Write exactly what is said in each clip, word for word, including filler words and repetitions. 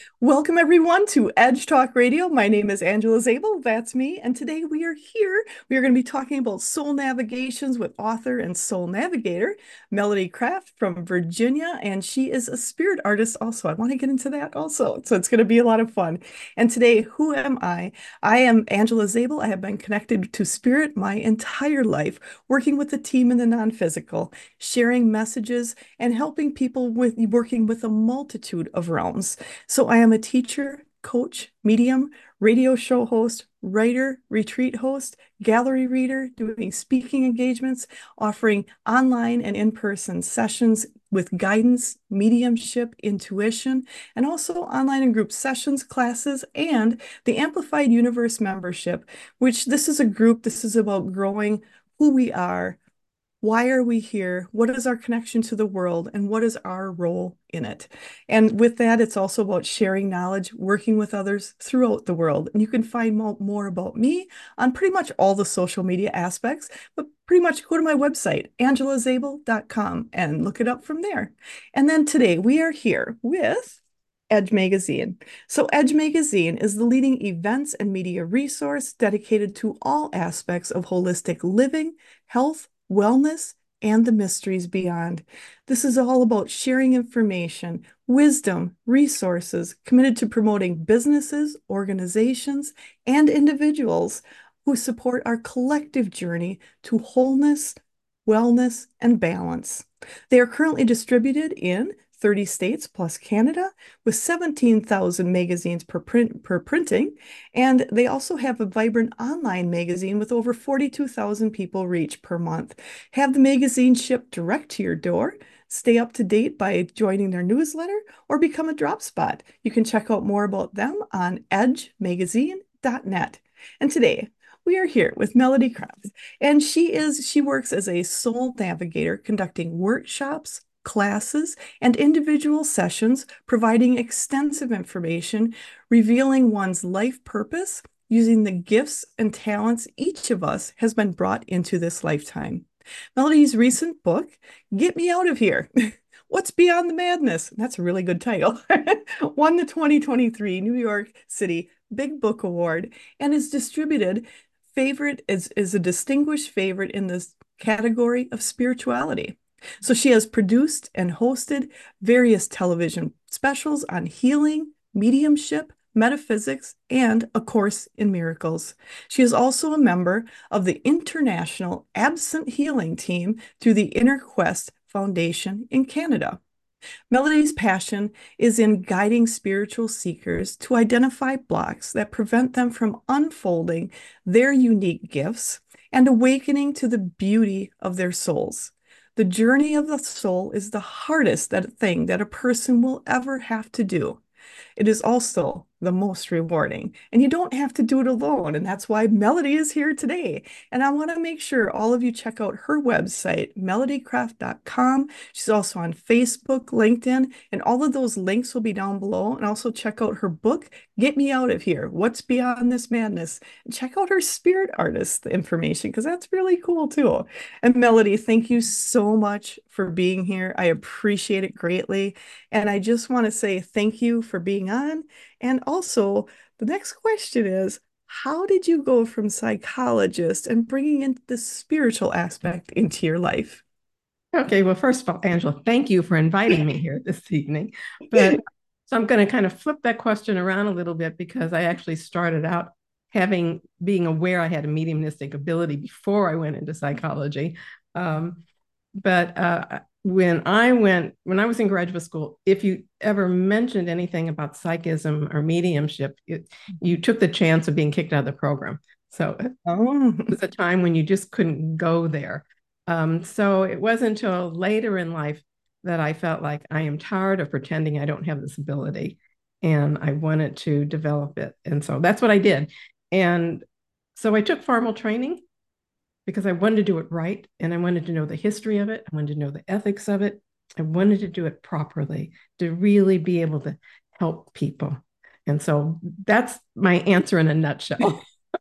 Welcome everyone to Edge Talk Radio. My name is Angela Zabel. That's me. And today we are here. We are going to be talking about soul navigations with author and soul navigator Melody Craft from Virginia. And she is a spirit artist also. I want to get into that also. So it's going to be a lot of fun. And today, who am I? I am Angela Zabel. I have been connected to spirit my entire life, working with the team in the non-physical, sharing messages and helping people with working with a multitude of realms. So I am a teacher, coach, medium, radio show host, writer, retreat host, gallery reader, doing speaking engagements, offering online and in-person sessions with guidance, mediumship, intuition, and also online and group sessions, classes, and the Amplified Universe membership, which this is a group, this is about growing who we are. Why are we here? What is our connection to the world? And what is our role in it? And with that, it's also about sharing knowledge, working with others throughout the world. And you can find mo more about me on pretty much all the social media aspects, but pretty much go to my website, angela zabel dot com, and look it up from there. And then today we are here with Edge Magazine. So Edge Magazine is the leading events and media resource dedicated to all aspects of holistic living, health, wellness, and the mysteries beyond. This is all about sharing information, wisdom, resources, committed to promoting businesses, organizations, and individuals who support our collective journey to wholeness, wellness, and balance. They are currently distributed in thirty states plus Canada with seventeen thousand magazines per print per printing. And they also have a vibrant online magazine with over forty-two thousand people reach per month. Have the magazine shipped direct to your door. Stay up to date by joining their newsletter or become a drop spot. You can check out more about them on edge magazine dot net. And today, we are here with Melody Craft, and she is she works as a soul navigator, conducting workshops, classes, and individual sessions, providing extensive information, revealing one's life purpose using the gifts and talents each of us has been brought into this lifetime. Melody's recent book, Get Me Out of Here. What's Beyond the Madness? That's a really good title. Won the twenty twenty-three New York City Big Book Award and is distributed favorite is, is a distinguished favorite in this category of spirituality. So she has produced and hosted various television specials on healing, mediumship, metaphysics, and A Course in Miracles. She is also a member of the International Absent Healing Team through the Inner Quest Foundation in Canada. Melody's passion is in guiding spiritual seekers to identify blocks that prevent them from unfolding their unique gifts and awakening to the beauty of their souls. The journey of the soul is the hardest that thing that a person will ever have to do. It is also the most rewarding, and you don't have to do it alone. And that's why Melody is here today. And I want to make sure all of you check out her website, melody craft dot com. She's also on Facebook, LinkedIn, and all of those links will be down below. And also check out her book, Get Me Out of Here, What's Beyond This Madness. And check out her spirit artist information, because that's really cool too. And Melody, thank you so much for being here. I appreciate it greatly. And I just want to say thank you for being on. And also, the next question is, how did you go from psychologist and bringing in the spiritual aspect into your life? Okay, well, first of all, Angela, thank you for inviting me here this evening. But so I'm going to kind of flip that question around a little bit because I actually started out having being aware I had a mediumistic ability before I went into psychology. Um, but uh, when I went, when I was in graduate school, if you ever mentioned anything about psychism or mediumship, it, you took the chance of being kicked out of the program. So Oh, it was a time when you just couldn't go there. Um, so it wasn't until later in life that I felt like I am tired of pretending I don't have this ability and I wanted to develop it. And so that's what I did. And so I took formal training because I wanted to do it right and I wanted to know the history of it. I wanted to know the ethics of it. I wanted to do it properly to really be able to help people. And so that's my answer in a nutshell.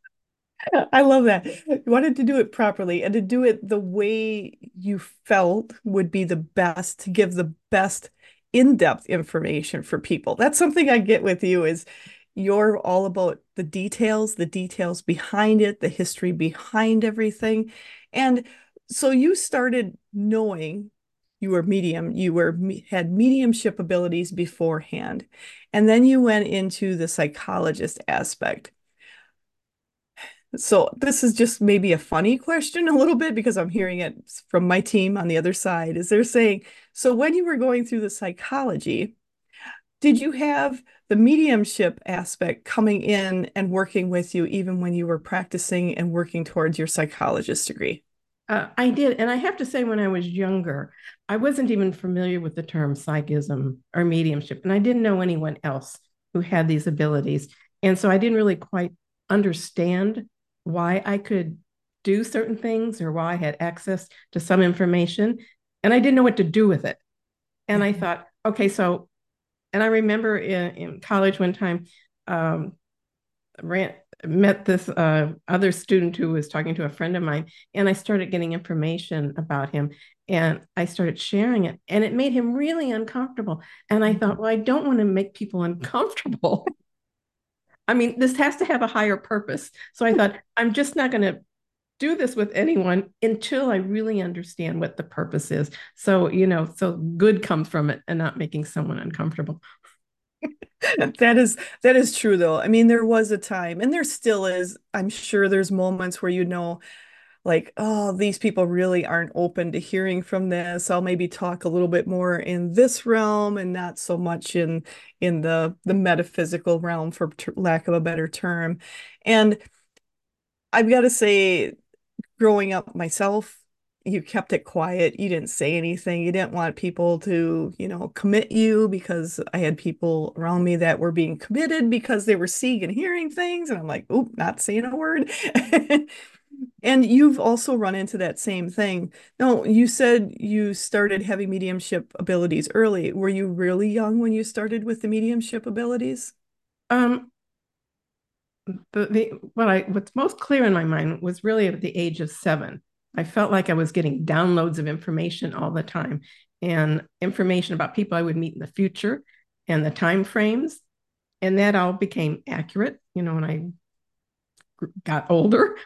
I love that. You wanted to do it properly and to do it the way you felt would be the best, to give the best in-depth information for people. That's something I get with you is you're all about the details, the details behind it, the history behind everything. And so you started knowing you were medium, you were had mediumship abilities beforehand. And then you went into the psychologist aspect. So this is just maybe a funny question a little bit because I'm hearing it from my team on the other side. Is they're saying, so when you were going through the psychology, did you have the mediumship aspect coming in and working with you even when you were practicing and working towards your psychologist degree? Uh, I did. And I have to say, when I was younger, I wasn't even familiar with the term psychism or mediumship. And I didn't know anyone else who had these abilities. And so I didn't really quite understand why I could do certain things or why I had access to some information. And I didn't know what to do with it. And I thought, okay, so, and I remember in, in college one time, um, ran, met this uh, other student who was talking to a friend of mine, and I started getting information about him, and I started sharing it, and it made him really uncomfortable. And I thought, well, I don't want to make people uncomfortable. I mean, this has to have a higher purpose. So I thought, I'm just not going to do this with anyone until I really understand what the purpose is. So, you know, so good comes from it and not making someone uncomfortable. That is that is true though. I mean, there was a time, and there still is. I'm sure there's moments where you know, like, oh, these people really aren't open to hearing from this. I'll maybe talk a little bit more in this realm and not so much in in the the metaphysical realm, for lack of a better term. And I've got to say, growing up myself, you kept it quiet. You didn't say anything. You didn't want people to, you know, commit you, because I had people around me that were being committed because they were seeing and hearing things. And I'm like, oop, not saying a word. And you've also run into that same thing. No, you said you started having mediumship abilities early. Were you really young when you started with the mediumship abilities? Um, the, the what I what's most clear in my mind was really at the age of seven. I felt like I was getting downloads of information all the time, and information about people I would meet in the future and the time frames, and that all became accurate. You know, when I got older.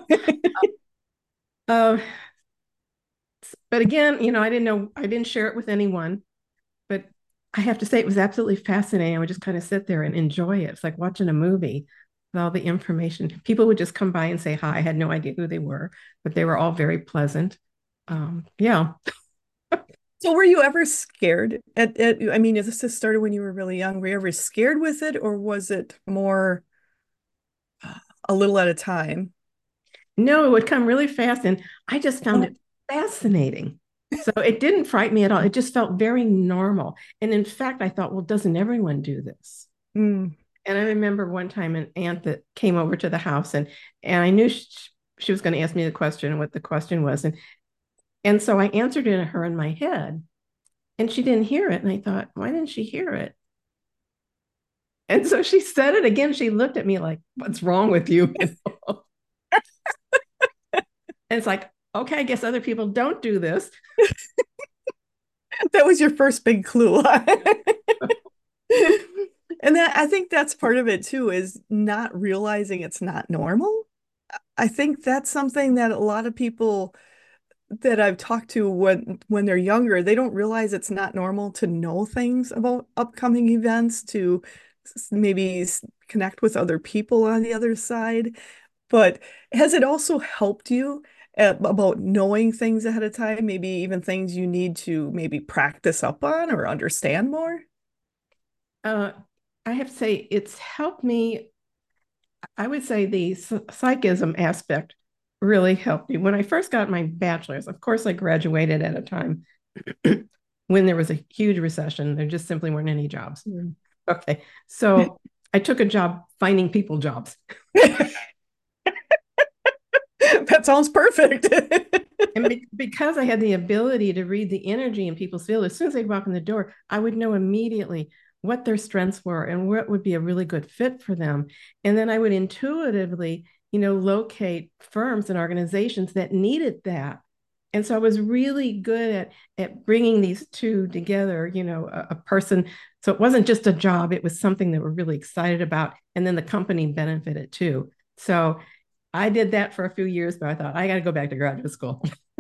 uh, but again, you know, I didn't know, I didn't share it with anyone. But I have to say, it was absolutely fascinating. I would just kind of sit there and enjoy it. It's like watching a movie with all the information. People would just come by and say hi. I had no idea who they were, but they were all very pleasant. Um, yeah. So were you ever scared at, at I mean, this just started when you were really young. Were you ever scared with it, or was it more a little at a time? No, it would come really fast. And I just found Oh, it fascinating. So it didn't frighten me at all. It just felt very normal. And in fact, I thought, well, doesn't everyone do this? mm. And I remember one time an aunt that came over to the house, and and I knew she, she was going to ask me the question and what the question was. And and so I answered it to her in my head, and she didn't hear it. And I thought, why didn't she hear it? And so she said it again. She looked at me like, what's wrong with you? And it's like, okay, I guess other people don't do this. That was your first big clue. And that, I think that's part of it too, is not realizing it's not normal. I think that's something that a lot of people that I've talked to when when they're younger, they don't realize it's not normal to know things about upcoming events, to maybe connect with other people on the other side. But has it also helped you at, about knowing things ahead of time, maybe even things you need to maybe practice up on or understand more? Uh, I have to say, it's helped me. I would say the psychism aspect really helped me. When I first got my bachelor's, of course, I graduated at a time when there was a huge recession. There just simply weren't any jobs. Mm. Okay. So I took a job finding people jobs. That sounds perfect. And be- because I had the ability to read the energy in people's field, as soon as they'd walk in the door, I would know immediately what their strengths were and what would be a really good fit for them. And then I would intuitively, you know, locate firms and organizations that needed that. And so I was really good at, at bringing these two together, you know, a, a person. So it wasn't just a job, it was something that we're really excited about. And then the company benefited too. So I did that for a few years, but I thought I got to go back to graduate school.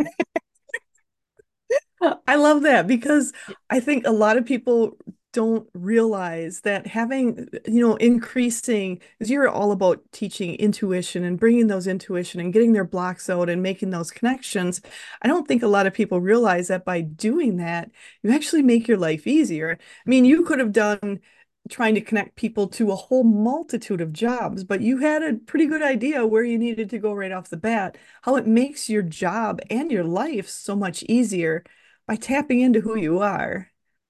I love that because I think a lot of people don't realize that having, you know, increasing, because you're all about teaching intuition and bringing those intuition and getting their blocks out and making those connections. I don't think a lot of people realize that by doing that, you actually make your life easier. I mean, you could have done trying to connect people to a whole multitude of jobs, but you had a pretty good idea where you needed to go right off the bat, how it makes your job and your life so much easier by tapping into who you are.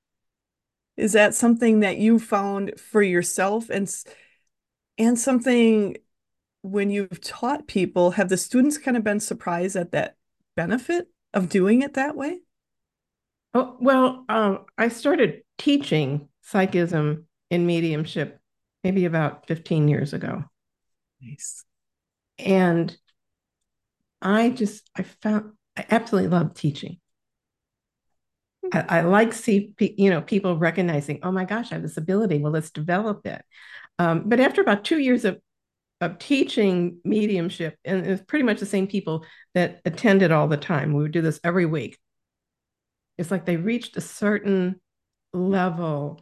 Is that something that you found for yourself and and something when you've taught people, have the students kind of been surprised at that benefit of doing it that way? Oh, well, um, I started teaching psychism in mediumship maybe about fifteen years ago. Nice. And I just, I found, I absolutely love teaching. I, I like see, you know, people recognizing, oh my gosh, I have this ability. Well, let's develop it. Um, but after about two years of of teaching mediumship, and it's pretty much the same people that attended all the time. We would do this every week. It's like they reached a certain level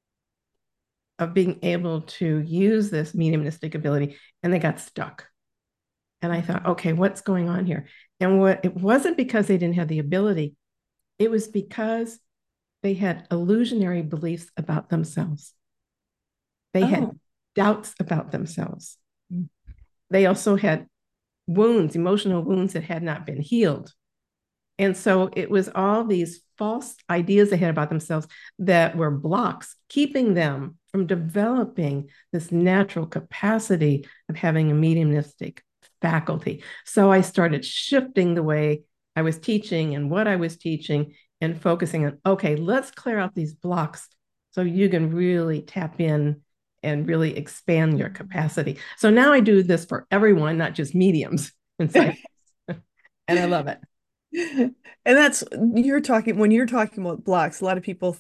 of being able to use this mediumistic ability and they got stuck. And I thought, okay, what's going on here? And what it wasn't because they didn't have the ability, it was because they had illusionary beliefs about themselves. They had Oh, doubts about themselves. They also had wounds, emotional wounds that had not been healed. And so it was all these false ideas they had about themselves that were blocks, keeping them from developing this natural capacity of having a mediumistic faculty. So I started shifting the way I was teaching and what I was teaching and focusing on, okay, let's clear out these blocks so you can really tap in and really expand your capacity. So now I do this for everyone, not just mediums. And so, and I love it. and that's you're talking when you're talking about blocks, a lot of people,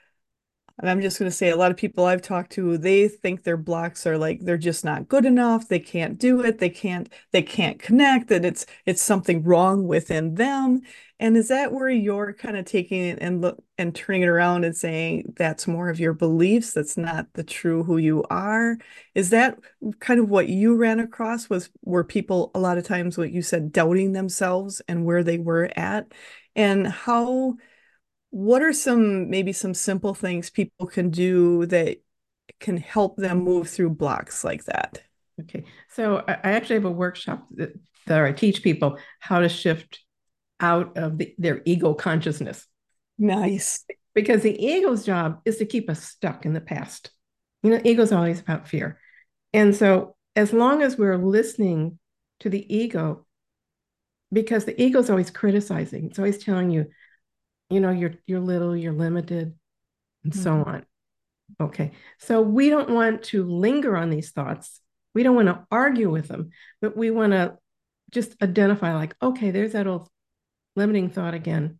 and I'm just going to say a lot of people I've talked to, they think their blocks are like they're just not good enough. They can't do it. They can't they can't connect, that it's it's something wrong within them. And is that where you're kind of taking it and look and turning it around and saying that's more of your beliefs, that's not the true who you are? Is that kind of what you ran across, was were people a lot of times what you said doubting themselves and where they were at? And how what are some maybe some simple things people can do that can help them move through blocks like that? Okay. So I, I actually have a workshop that, that I teach people how to shift out of the, their ego consciousness. Nice. Because the ego's job is to keep us stuck in the past. You know, ego's always about fear. And so as long as we're listening to the ego, because the ego's always criticizing, it's always telling you, you know, you're you're little, you're limited, and so Mhm. on. Okay. So we don't want to linger on these thoughts. We don't want to argue with them, but we want to just identify, like, okay, there's that old limiting thought again.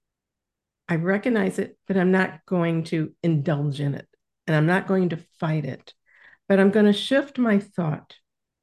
I recognize it, but I'm not going to indulge in it and I'm not going to fight it, but I'm going to shift my thought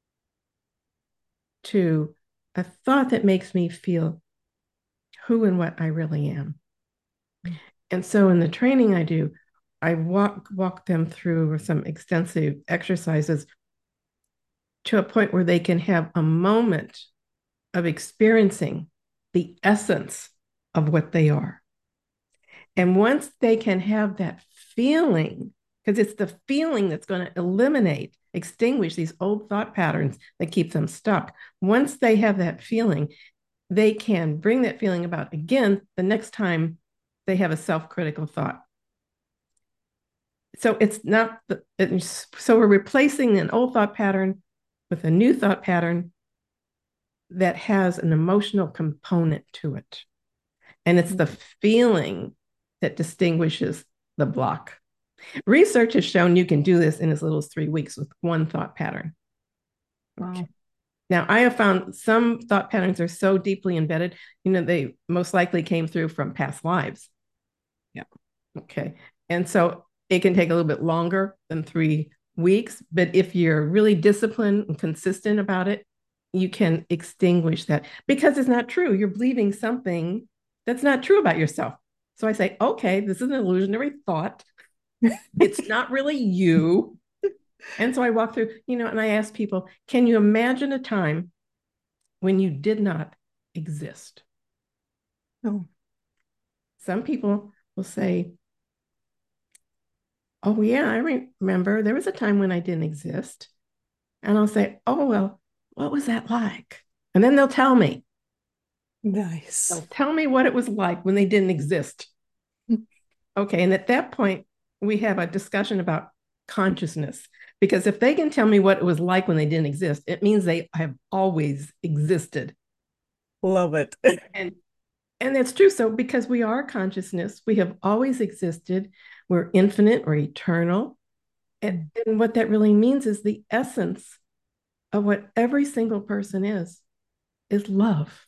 to a thought that makes me feel who and what I really am. And so in the training I do, I walk walk them through some extensive exercises to a point where they can have a moment of experiencing the essence of what they are. And once they can have that feeling, because it's the feeling that's going to eliminate, extinguish these old thought patterns that keep them stuck. Once they have that feeling, they can bring that feeling about again the next time they have a self-critical thought. So it's not the, it's, so we're replacing an old thought pattern with a new thought pattern that has an emotional component to it. And it's the feeling that distinguishes the block. Research has shown you can do this in as little as three weeks with one thought pattern. Wow. Now, I have found some thought patterns are so deeply embedded, you know, they most likely came through from past lives. Yeah. Okay. And so it can take a little bit longer than three weeks, but if you're really disciplined and consistent about it, you can extinguish that because it's not true. You're believing something that's not true about yourself. So I say, okay, this is an illusionary thought. It's not really you. And so I walk through, you know, and I ask people, can you imagine a time when you did not exist? Oh, Some people will say, oh, yeah, I remember there was a time when I didn't exist. And I'll say, oh, well, what was that like? And then they'll tell me, nice. they'll tell me what it was like when they didn't exist. Okay. And at that point, we have a discussion about consciousness. Because if they can tell me what it was like when they didn't exist, it means they have always existed. Love it. And and that's true. So because we are consciousness, we have always existed. We're infinite or eternal. And, and what that really means is the essence of what every single person is, is love.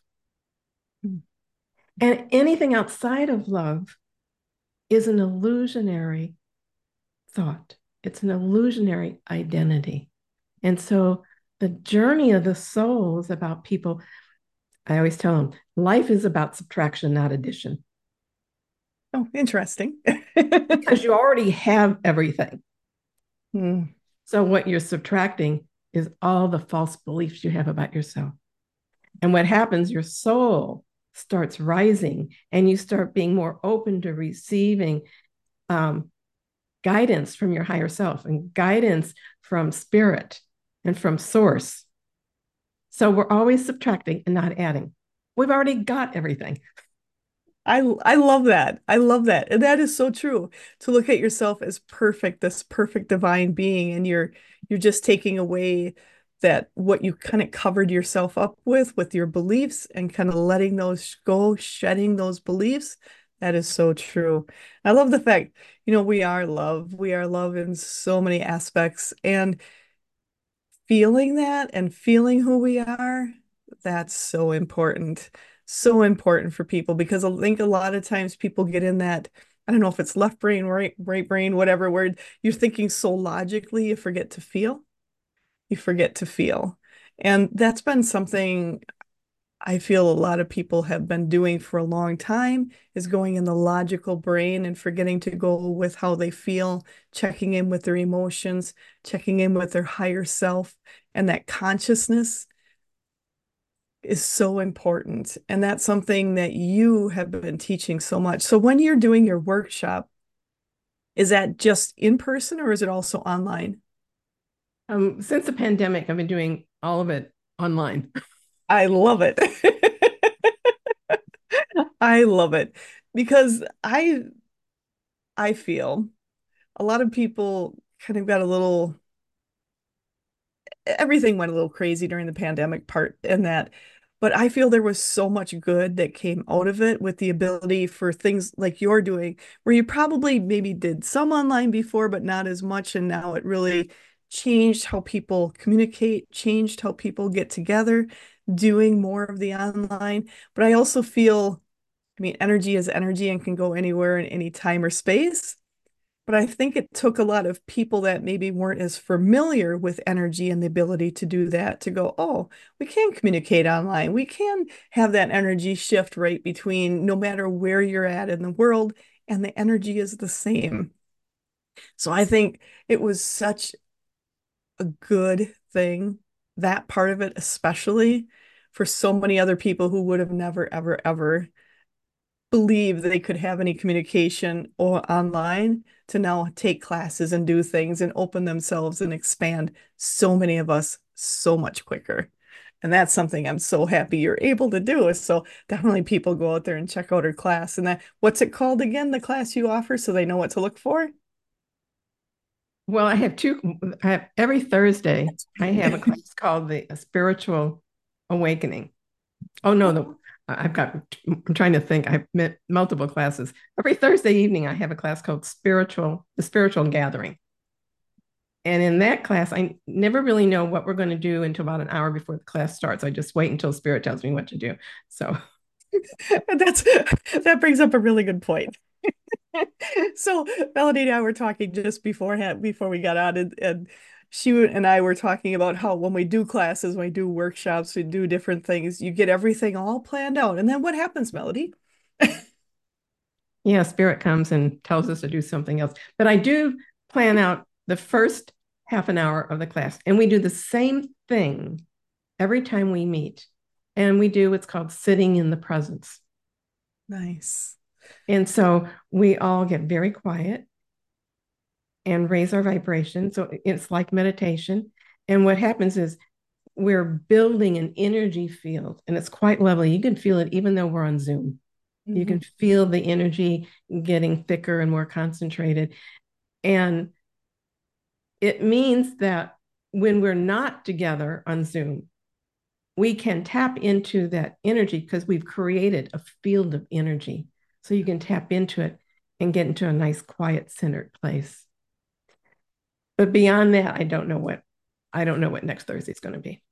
And anything outside of love is an illusionary thought. It's an illusionary identity. And so the journey of the soul is about people. I always tell them life is about subtraction, not addition. Oh, interesting. Because you already have everything. Mm. So what you're subtracting is all the false beliefs you have about yourself. And what happens, your soul starts rising and you start being more open to receiving um, guidance from your higher self and guidance from spirit and from source. So we're always subtracting and not adding. We've already got everything. I I love that. I love that. And that is so true. To look at yourself as perfect, this perfect divine being, and you're you're just taking away that what you kind of covered yourself up with with your beliefs and kind of letting those go, shedding those beliefs. That is so true. I love the fact, you know, we are love. We are love in so many aspects. And feeling that and feeling who we are, that's so important. So important for people because I think a lot of times people get in that, I don't know if it's left brain, right, right brain, whatever word, you're thinking so logically, you forget to feel. You forget to feel. And that's been something I feel a lot of people have been doing for a long time is going in the logical brain and forgetting to go with how they feel, checking in with their emotions, checking in with their higher self, and that consciousness is so important. And that's something that you have been teaching so much. So when you're doing your workshop, is that just in person or is it also online? Um, since the pandemic, I've been doing all of it online. I love it. I love it because I I feel a lot of people kind of got a little everything went a little crazy during the pandemic part and that but I feel there was so much good that came out of it with the ability for things like you're doing where you probably maybe did some online before but not as much and now it really changed how people communicate, changed how people get together doing more of the online. But I also feel, I mean, energy is energy and can go anywhere in any time or space. But I think it took a lot of people that maybe weren't as familiar with energy and the ability to do that to go, oh, we can communicate online. We can have that energy shift right between no matter where you're at in the world, and the energy is the same. So I think it was such a good thing, that part of it, especially for so many other people who would have never, ever, ever believe they could have any communication or online to now take classes and do things and open themselves and expand so many of us so much quicker. And that's something I'm so happy you're able to do. So definitely people go out there and check out her class. And that what's it called again, the class you offer so they know what to look for? Well, I have two. I have every Thursday. I have a class called the Spiritual Awakening. Oh no, the I've got. I'm trying to think. I've met multiple classes. Every Thursday evening, I have a class called Spiritual, the Spiritual Gathering. And in that class, I never really know what we're going to do until about an hour before the class starts. I just wait until Spirit tells me what to do. So, That's that brings up a really good point. So Melody and I were talking just beforehand before we got on, and, and she and I were talking about how when we do classes, when we do workshops, we do different things, you get everything all planned out. And then what happens, Melody? yeah, Spirit comes and tells us to do something else. But I do plan out the first half an hour of the class, and we do the same thing every time we meet. And we do what's called sitting in the presence. Nice. And so we all get very quiet and raise our vibration. So it's like meditation. And what happens is we're building an energy field, and it's quite lovely. You can feel it even though we're on Zoom. You Mhm. can feel the energy getting thicker and more concentrated. And it means that when we're not together on Zoom, we can tap into that energy because we've created a field of energy. So you can tap into it and get into a nice, quiet, centered place. But beyond that, I don't know what I don't know what next Thursday is going to be.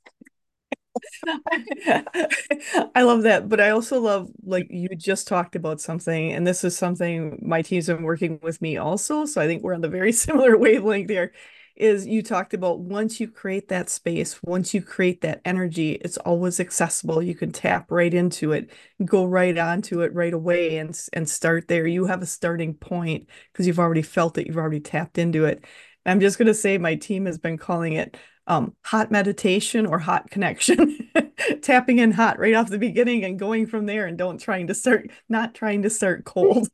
I love that, but I also love like you just talked about something, and this is something my team's been working with me also. So I think we're on the very similar wavelength there. Is you talked about once you create that space, once you create that energy, it's always accessible. You can tap right into it, go right onto it right away, and and start there. You have a starting point because you've already felt it, you've already tapped into it. I'm just gonna say my team has been calling it um, hot meditation or hot connection, tapping in hot right off the beginning and going from there and don't trying to start, not trying to start cold.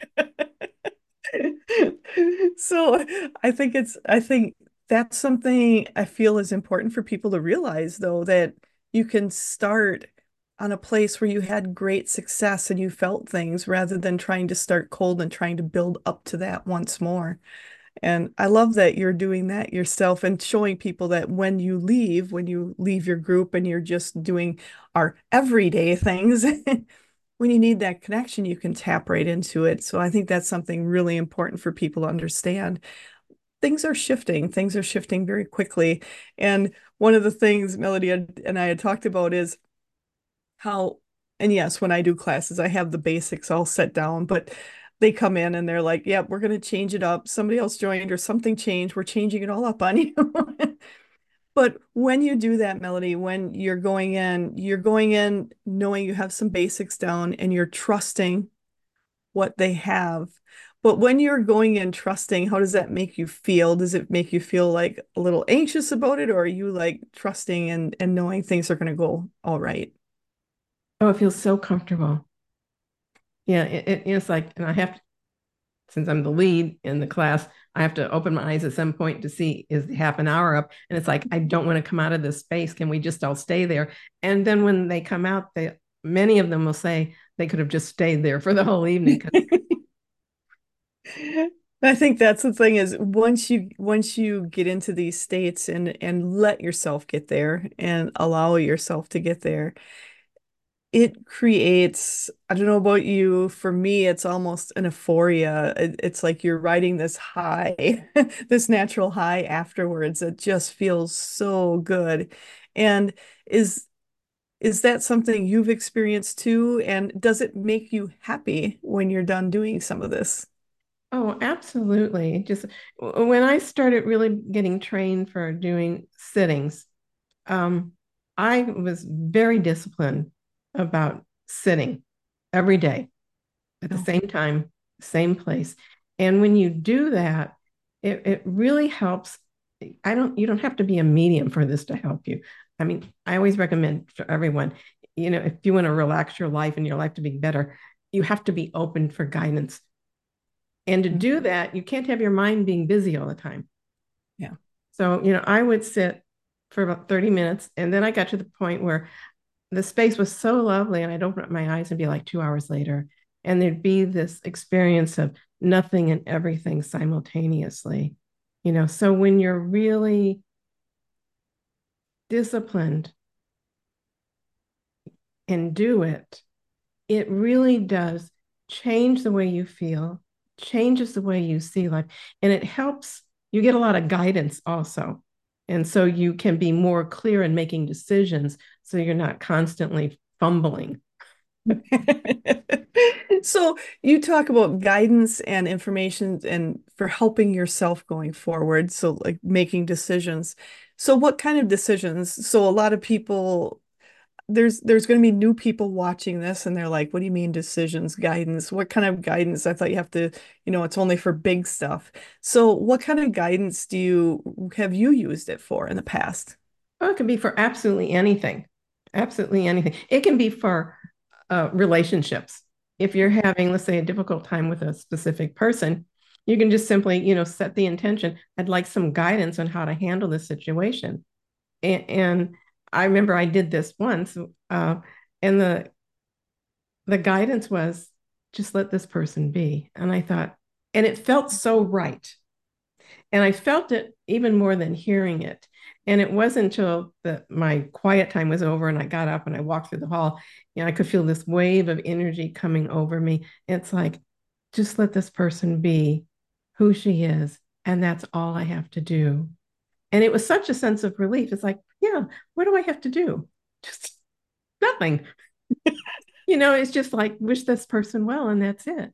So I think it's, I think that's something I feel is important for people to realize, though, that you can start on a place where you had great success and you felt things rather than trying to start cold and trying to build up to that once more. And I love that you're doing that yourself and showing people that when you leave, when you leave your group and you're just doing our everyday things, when you need that connection, you can tap right into it. So I think that's something really important for people to understand. Things are shifting, things are shifting very quickly. And one of the things Melody and I had talked about is how, and yes, when I do classes, I have the basics all set down, but they come in and they're like, yeah, we're going to change it up. Somebody else joined or something changed. We're changing it all up on you. But when you do that, Melody, when you're going in, you're going in knowing you have some basics down and you're trusting what they have. But when you're going in trusting, how does that make you feel? Does it make you feel like a little anxious about it, or are you like trusting and, and knowing things are going to go all right? Oh, it feels so comfortable. Yeah, it, it, it's like, and I have to, since I'm the lead in the class, I have to open my eyes at some point to see is the half an hour up. And it's like, I don't want to come out of this space. Can we just all stay there? And then when they come out, they many of them will say they could have just stayed there for the whole evening. I think that's the thing is once you once you get into these states and and let yourself get there and allow yourself to get there, it creates, I don't know about you, for me, it's almost an euphoria. It, it's like you're riding this high, this natural high afterwards. It just feels so good. And is is that something you've experienced too? And does it make you happy when you're done doing some of this? Oh, absolutely. Just when I started really getting trained for doing sittings, um, I was very disciplined about sitting every day at the No. same time, same place. And when you do that, it, it really helps. I don't, you don't have to be a medium for this to help you. I mean, I always recommend for everyone, you know, if you want to relax your life and your life to be better, you have to be open for guidance. And to do that, you can't have your mind being busy all the time. Yeah. So, you know, I would sit for about thirty minutes. And then I got to the point where the space was so lovely. And I'd open up my eyes and be like two hours later. And there'd be this experience of nothing and everything simultaneously. You know, so when you're really disciplined and do it, it really does change the way you feel, changes the way you see life. And it helps. you get a lot of guidance also. And so you can be more clear in making decisions so you're not constantly fumbling. So you talk about guidance and information and for helping yourself going forward. So like making decisions. So what kind of decisions? So a lot of people there's there's going to be new people watching this and they're like, what do you mean decisions, guidance? What kind of guidance? I thought you have to, you know, it's only for big stuff. So what kind of guidance do you have you used it for in the past? Oh, it can be for absolutely anything. Absolutely anything. It can be for uh, relationships. If you're having, let's say, a difficult time with a specific person, you can just simply, you know, set the intention. I'd like some guidance on how to handle this situation. And, and I remember I did this once, uh, and the the guidance was just let this person be. And I thought, and it felt so right. And I felt it even more than hearing it. And it wasn't until the, my quiet time was over and I got up and I walked through the hall, you know, I could feel this wave of energy coming over me. It's like, just let this person be who she is. And that's all I have to do. And it was such a sense of relief. It's like, yeah, what do I have to do? Just nothing. You know, it's just like, wish this person well, and that's it.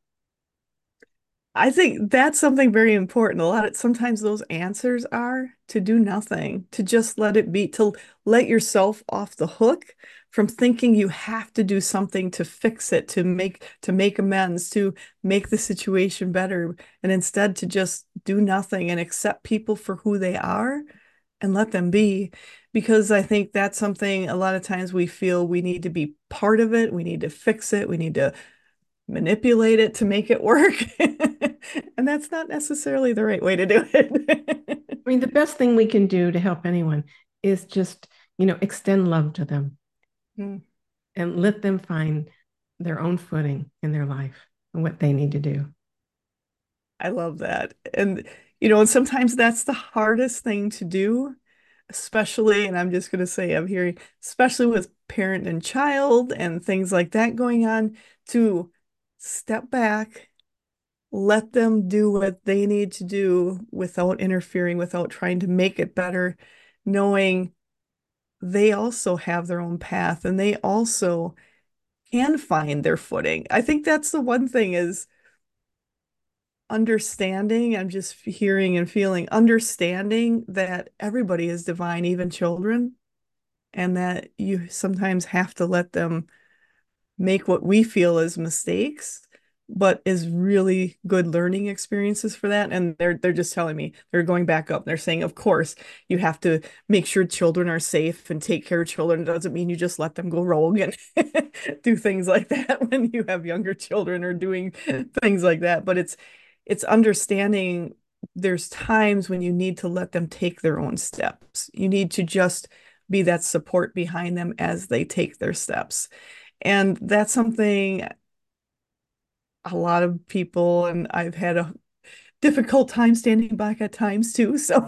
I think that's something very important. A lot of sometimes those answers are to do nothing, to just let it be, to let yourself off the hook from thinking you have to do something to fix it, to make to make amends, to make the situation better, and instead to just do nothing and accept people for who they are and let them be. Because I think that's something a lot of times we feel we need to be part of it, we need to fix it, we need to manipulate it to make it work. And that's not necessarily the right way to do it. I mean, the best thing we can do to help anyone is just, you know, extend love to them Hmm. and let them find their own footing in their life and what they need to do. I love that. And, you know, and sometimes that's the hardest thing to do, especially, and I'm just going to say, I'm hearing, especially with parent and child and things like that going on, to step back, let them do what they need to do without interfering, without trying to make it better, knowing they also have their own path and they also can find their footing. I think that's the one thing is understanding, I'm just hearing and feeling, understanding that everybody is divine, even children, and that you sometimes have to let them make what we feel is mistakes, but is really good learning experiences for that. And they're they're just telling me they're going back up. They're saying, of course, you have to make sure children are safe and take care of children. It doesn't mean you just let them go rogue and do things like that when you have younger children or doing things like that. But it's it's understanding there's times when you need to let them take their own steps. You need to just be that support behind them as they take their steps. And that's something a lot of people, and I've had a difficult time standing back at times too. So,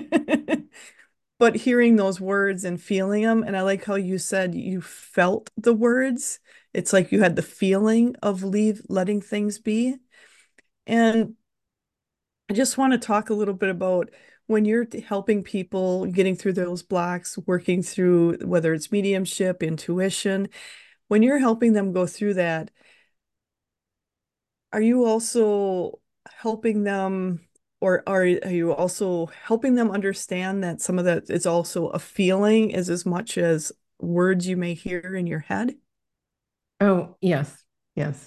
but hearing those words and feeling them, and I like how you said you felt the words. It's like you had the feeling of leave letting things be. And I just want to talk a little bit about when you're helping people getting through those blocks, working through whether it's mediumship, intuition, when you're helping them go through that, are you also helping them, or are, are you also helping them understand that some of that is also a feeling is as much as words you may hear in your head? Oh, yes, yes.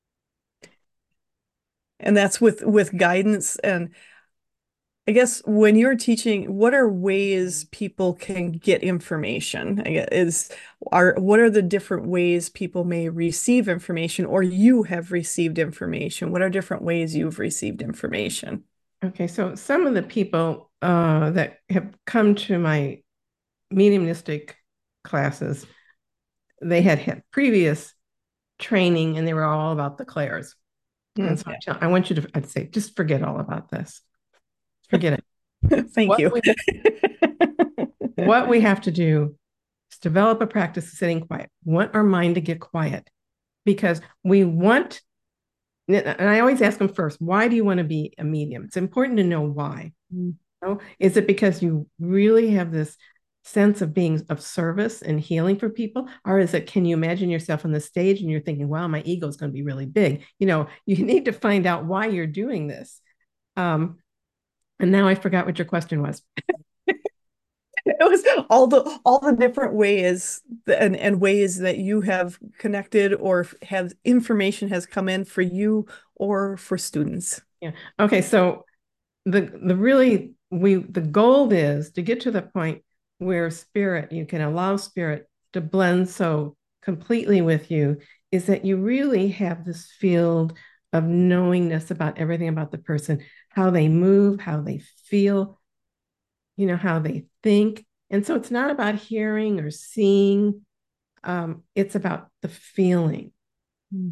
And that's with with guidance. And I guess when you're teaching, what are ways people can get information? I guess is are what are the different ways people may receive information or you have received information? What are different ways you've received information? Okay, so some of the people uh, that have come to my mediumistic classes, they had had previous training and they were all about the clairs. And Hmm. so I, tell, I want you to, I'd say, just forget all about this. Forget it. Thank What you. we, what we have to do is develop a practice of sitting quiet. We want our mind to get quiet because we want, and I always ask them first, why do you want to be a medium? It's important to know why. Mm. know? Is it because you really have this sense of being of service and healing for people? Or is it, can you imagine yourself on the stage and you're thinking, wow, my ego is going to be really big? You know, you need to find out why you're doing this. Um, and now I forgot what your question was. It was all the all the different ways and and ways that you have connected or have information has come in for you or for students. Yeah. Okay. So the the really we the goal is to get to the point where spirit, you can allow spirit to blend so completely with you, is that you really have this field of knowingness about everything about the person, how they move, how they feel, you know, how they think. And so it's not about hearing or seeing, um, it's about the feeling. Mm.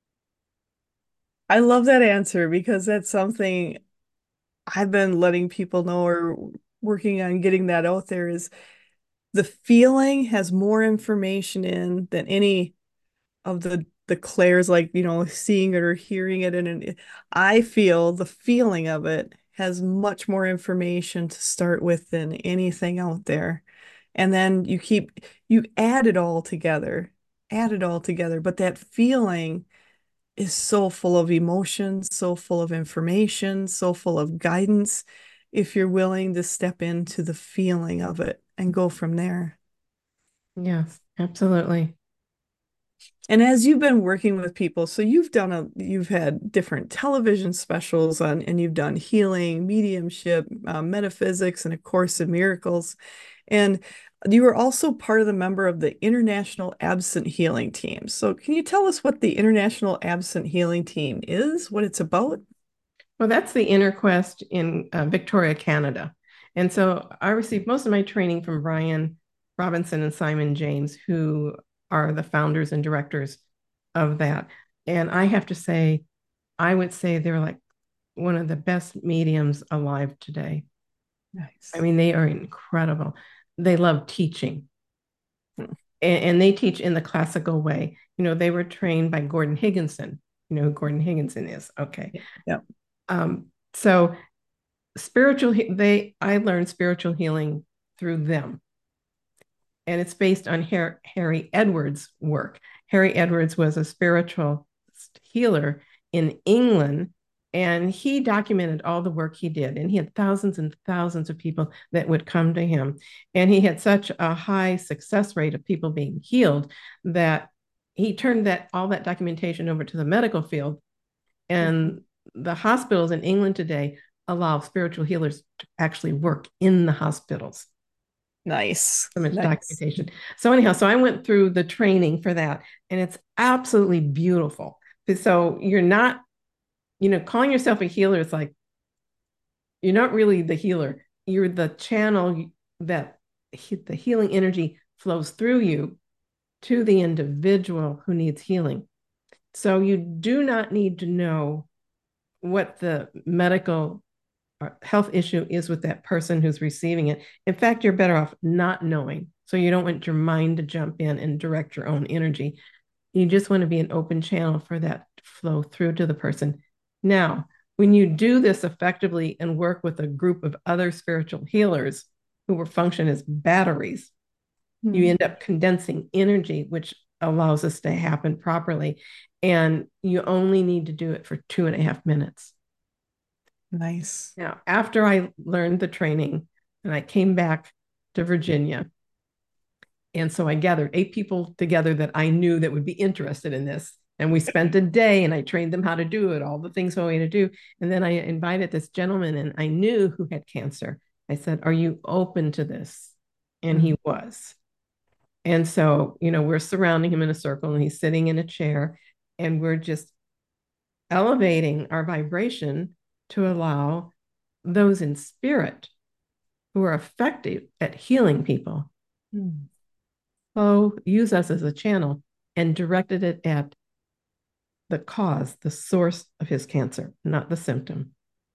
I love that answer because that's something I've been letting people know or working on getting that out there is the feeling has more information in than any of the the clairs, like, you know, seeing it or hearing it. And, and I feel the feeling of it has much more information to start with than anything out there. And then you keep you add it all together, add it all together. But that feeling is so full of emotion, so full of information, so full of guidance, if you're willing to step into the feeling of it and go from there. Yes, absolutely. And as you've been working with people, so you've done a you've had different television specials on, and you've done healing, mediumship, uh, metaphysics, and A Course in Miracles. And you were also part of the member of the International Absent Healing Team. So can you tell us what the International Absent Healing Team is, what it's about? Well, that's the Inner Quest in uh, Victoria, Canada. And so I received most of my training from Brian Robinson and Simon James, who are the founders and directors of that. And I have to say, I would say they're like one of the best mediums alive today. I Nice. mean, they are incredible. They love teaching, Hmm. and, and they teach in the classical way. You know, they were trained by Gordon Higginson. You know who Gordon Higginson is? Okay. Yeah. Um, so spiritual they I learned spiritual healing through them, and it's based on Her- Harry Edwards' work. Harry Edwards was a spiritual healer in England, and he documented all the work he did, and he had thousands and thousands of people that would come to him, and he had such a high success rate of people being healed that he turned that all that documentation over to the medical field. And the hospitals in England today allow spiritual healers to actually work in the hospitals. Nice. So much Nice. documentation. So anyhow, so I went through the training for that, and it's absolutely beautiful. So you're not, you know, calling yourself a healer is like you're not really the healer. You're the channel that the healing energy flows through you to the individual who needs healing. So you do not need to know what the medical health issue is with that person who's receiving it. In fact, you're better off not knowing. So you don't want your mind to jump in and direct your own energy. You just want to be an open channel for that to flow through to the person. Now, when you do this effectively and work with a group of other spiritual healers who will function as batteries, you Hmm. end up condensing energy, which allows this to happen properly. And you only need to do it for two and a half minutes. Nice. Now, after I learned the training and I came back to Virginia, and so I gathered eight people together that I knew that would be interested in this. And we spent a day and I trained them how to do it, all the things I wanted to do. And then I invited this gentleman and I knew who had cancer. I said, are you open to this? And Hmm. he was. And so, you know, we're surrounding him in a circle and he's sitting in a chair and we're just elevating our vibration to allow those in spirit who are effective at healing people Hmm. so use us as a channel and directed it at the cause, the source of his cancer, not the symptom.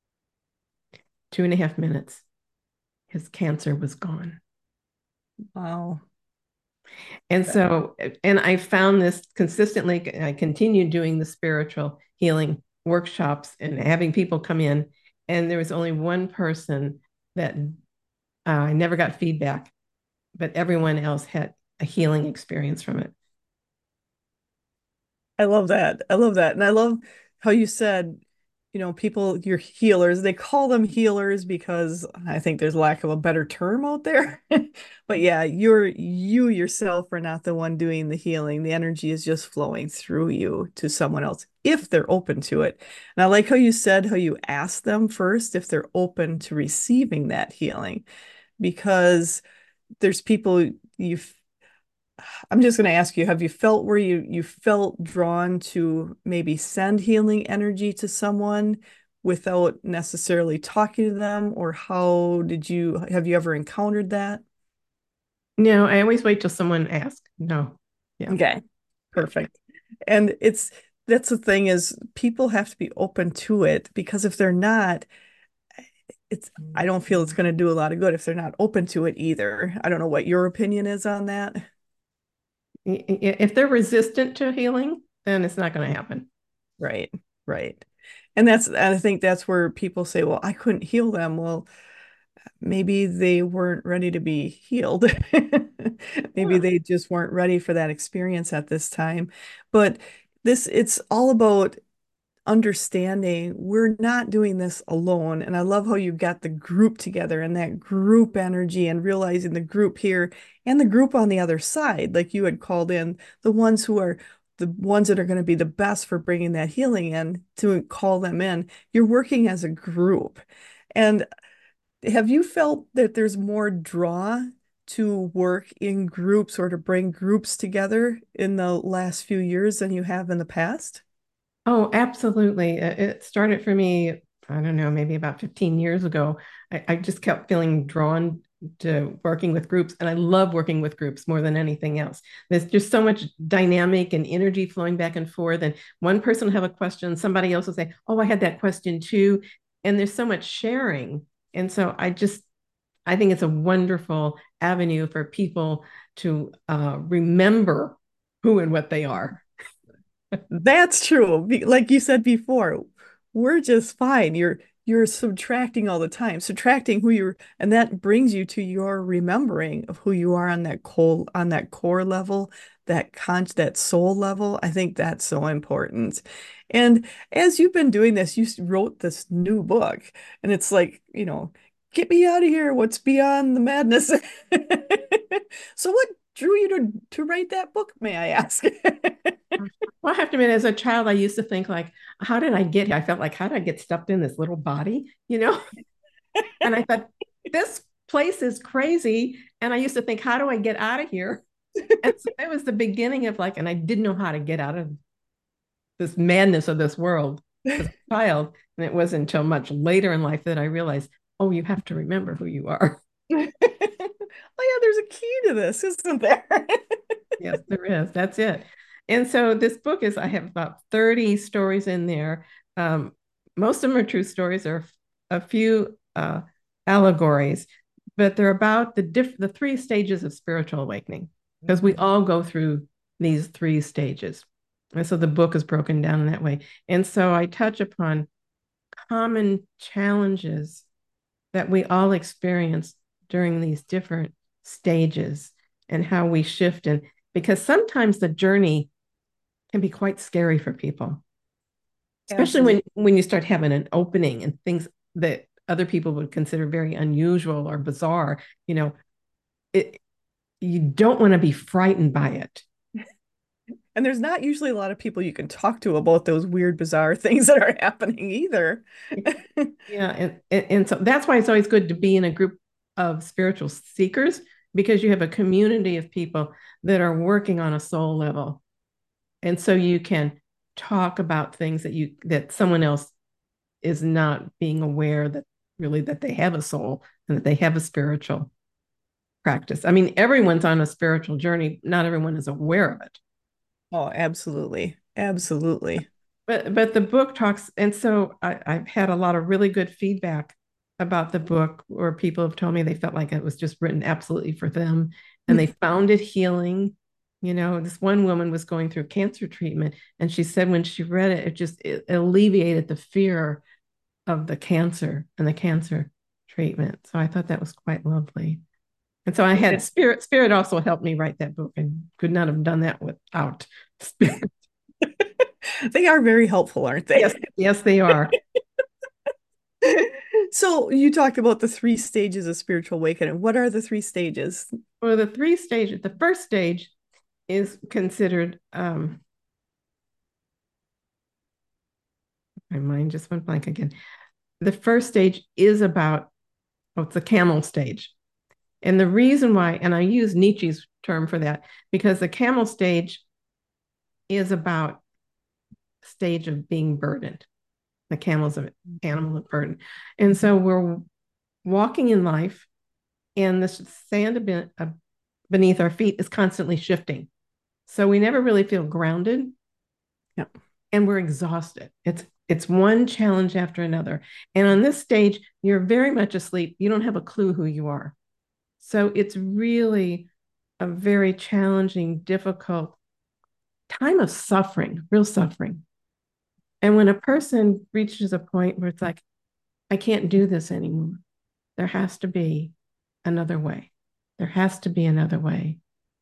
Two and a half minutes, his cancer was gone. Wow. And so, and I found this consistently. I continued doing the spiritual healing workshops and having people come in. And there was only one person that uh, I never got feedback, but everyone else had a healing experience from it. I love that. I love that. And I love how you said, you know, people, you're healers. They call them healers because I think there's lack of a better term out there. But yeah, you're you yourself are not the one doing the healing. The energy is just flowing through you to someone else if they're open to it. And I like how you said how you ask them first if they're open to receiving that healing because there's people you I'm just going to ask you, have you felt where you you felt drawn to maybe send healing energy to someone without necessarily talking to them, or how did you have you ever encountered that? No, I always wait till someone asks. No. Yeah. Okay, perfect. And it's that's the thing is people have to be open to it because if they're not, it's I don't feel it's going to do a lot of good if they're not open to it either. I don't know what your opinion is on that. If they're resistant to healing, then it's not going to happen. Right, right. And that's, and I think that's where people say, well, I couldn't heal them. Well, maybe they weren't ready to be healed. Maybe Yeah. they just weren't ready for that experience at this time. But this, it's all about understanding we're not doing this alone. And I love how you got the group together and that group energy and realizing the group here and the group on the other side, like you had called in the ones who are the ones that are going to be the best for bringing that healing in to call them in. You're working as a group. And have you felt that there's more draw to work in groups or to bring groups together in the last few years than you have in the past? Oh, absolutely. It started for me, I don't know, maybe about fifteen years ago. I, I just kept feeling drawn to working with groups, and I love working with groups more than anything else. There's just so much dynamic and energy flowing back and forth. And one person will have a question, somebody else will say, "Oh, I had that question too." And there's so much sharing. And so I just, I think it's a wonderful avenue for people to uh, remember who and what they are. That's true. Be- Like you said before, we're just fine. You're you're subtracting all the time, subtracting who you're, and that brings you to your remembering of who you are on that core on that core level, that con that soul level. I think that's so important. And as you've been doing this, you s- wrote this new book, and it's like, you know, get me out of here. What's beyond the madness? So what drew you to to write that book, may I ask? Well, I have to admit, as a child, I used to think like, how did I get here? I felt like, how did I get stuffed in this little body? You know? And I thought, this place is crazy. And I used to think, how do I get out of here? And so it was the beginning of like, and I didn't know how to get out of this madness of this world as a child. And it wasn't until much later in life that I realized, oh, you have to remember who you are. Oh yeah, there's a key to this, isn't there? Yes, there is. That's it. And so this book is, I have about thirty stories in there. Um, most of them are true stories. There are a few uh, allegories, but they're about the diff- the three stages of spiritual awakening, because we all go through these three stages. And so the book is broken down in that way. And so I touch upon common challenges that we all experience during these different stages and how we shift. And because sometimes the journey can be quite scary for people, especially when Absolutely. when you start having an opening and things that other people would consider very unusual or bizarre. You know, it, you don't want to be frightened by it. And there's not usually a lot of people you can talk to about those weird, bizarre things that are happening either. Yeah, and, and and so that's why it's always good to be in a group of spiritual seekers, because you have a community of people that are working on a soul level, and so you can talk about things that you that someone else is not being aware that really that they have a soul and that they have a spiritual practice. I mean, everyone's on a spiritual journey. Not everyone is aware of it. Oh, absolutely. Absolutely. But but the book talks, and so I, I've had a lot of really good feedback about the book, where people have told me they felt like it was just written absolutely for them, and they found it healing. You know, this one woman was going through cancer treatment, and she said when she read it, it just it alleviated the fear of the cancer and the cancer treatment. So I thought that was quite lovely. And so I had Spirit. Spirit also helped me write that book, and could not have done that without Spirit. They are very helpful, aren't they? Yes, yes, they are. So you talked about the three stages of spiritual awakening. What are the three stages? Well, the three stages, the first stage is considered, um, my mind just went blank again. The first stage is about, oh, it's the camel stage. And the reason why, and I use Nietzsche's term for that, because the camel stage is about stage of being burdened. The camel's an animal of burden. And so we're walking in life, and the sand beneath our feet is constantly shifting. So we never really feel grounded. Yep. And we're exhausted. It's it's one challenge after another. And on this stage, you're very much asleep. You don't have a clue who you are. So it's really a very challenging, difficult time of suffering, real suffering. And when a person reaches a point where it's like, I can't do this anymore, there has to be another way. There has to be another way.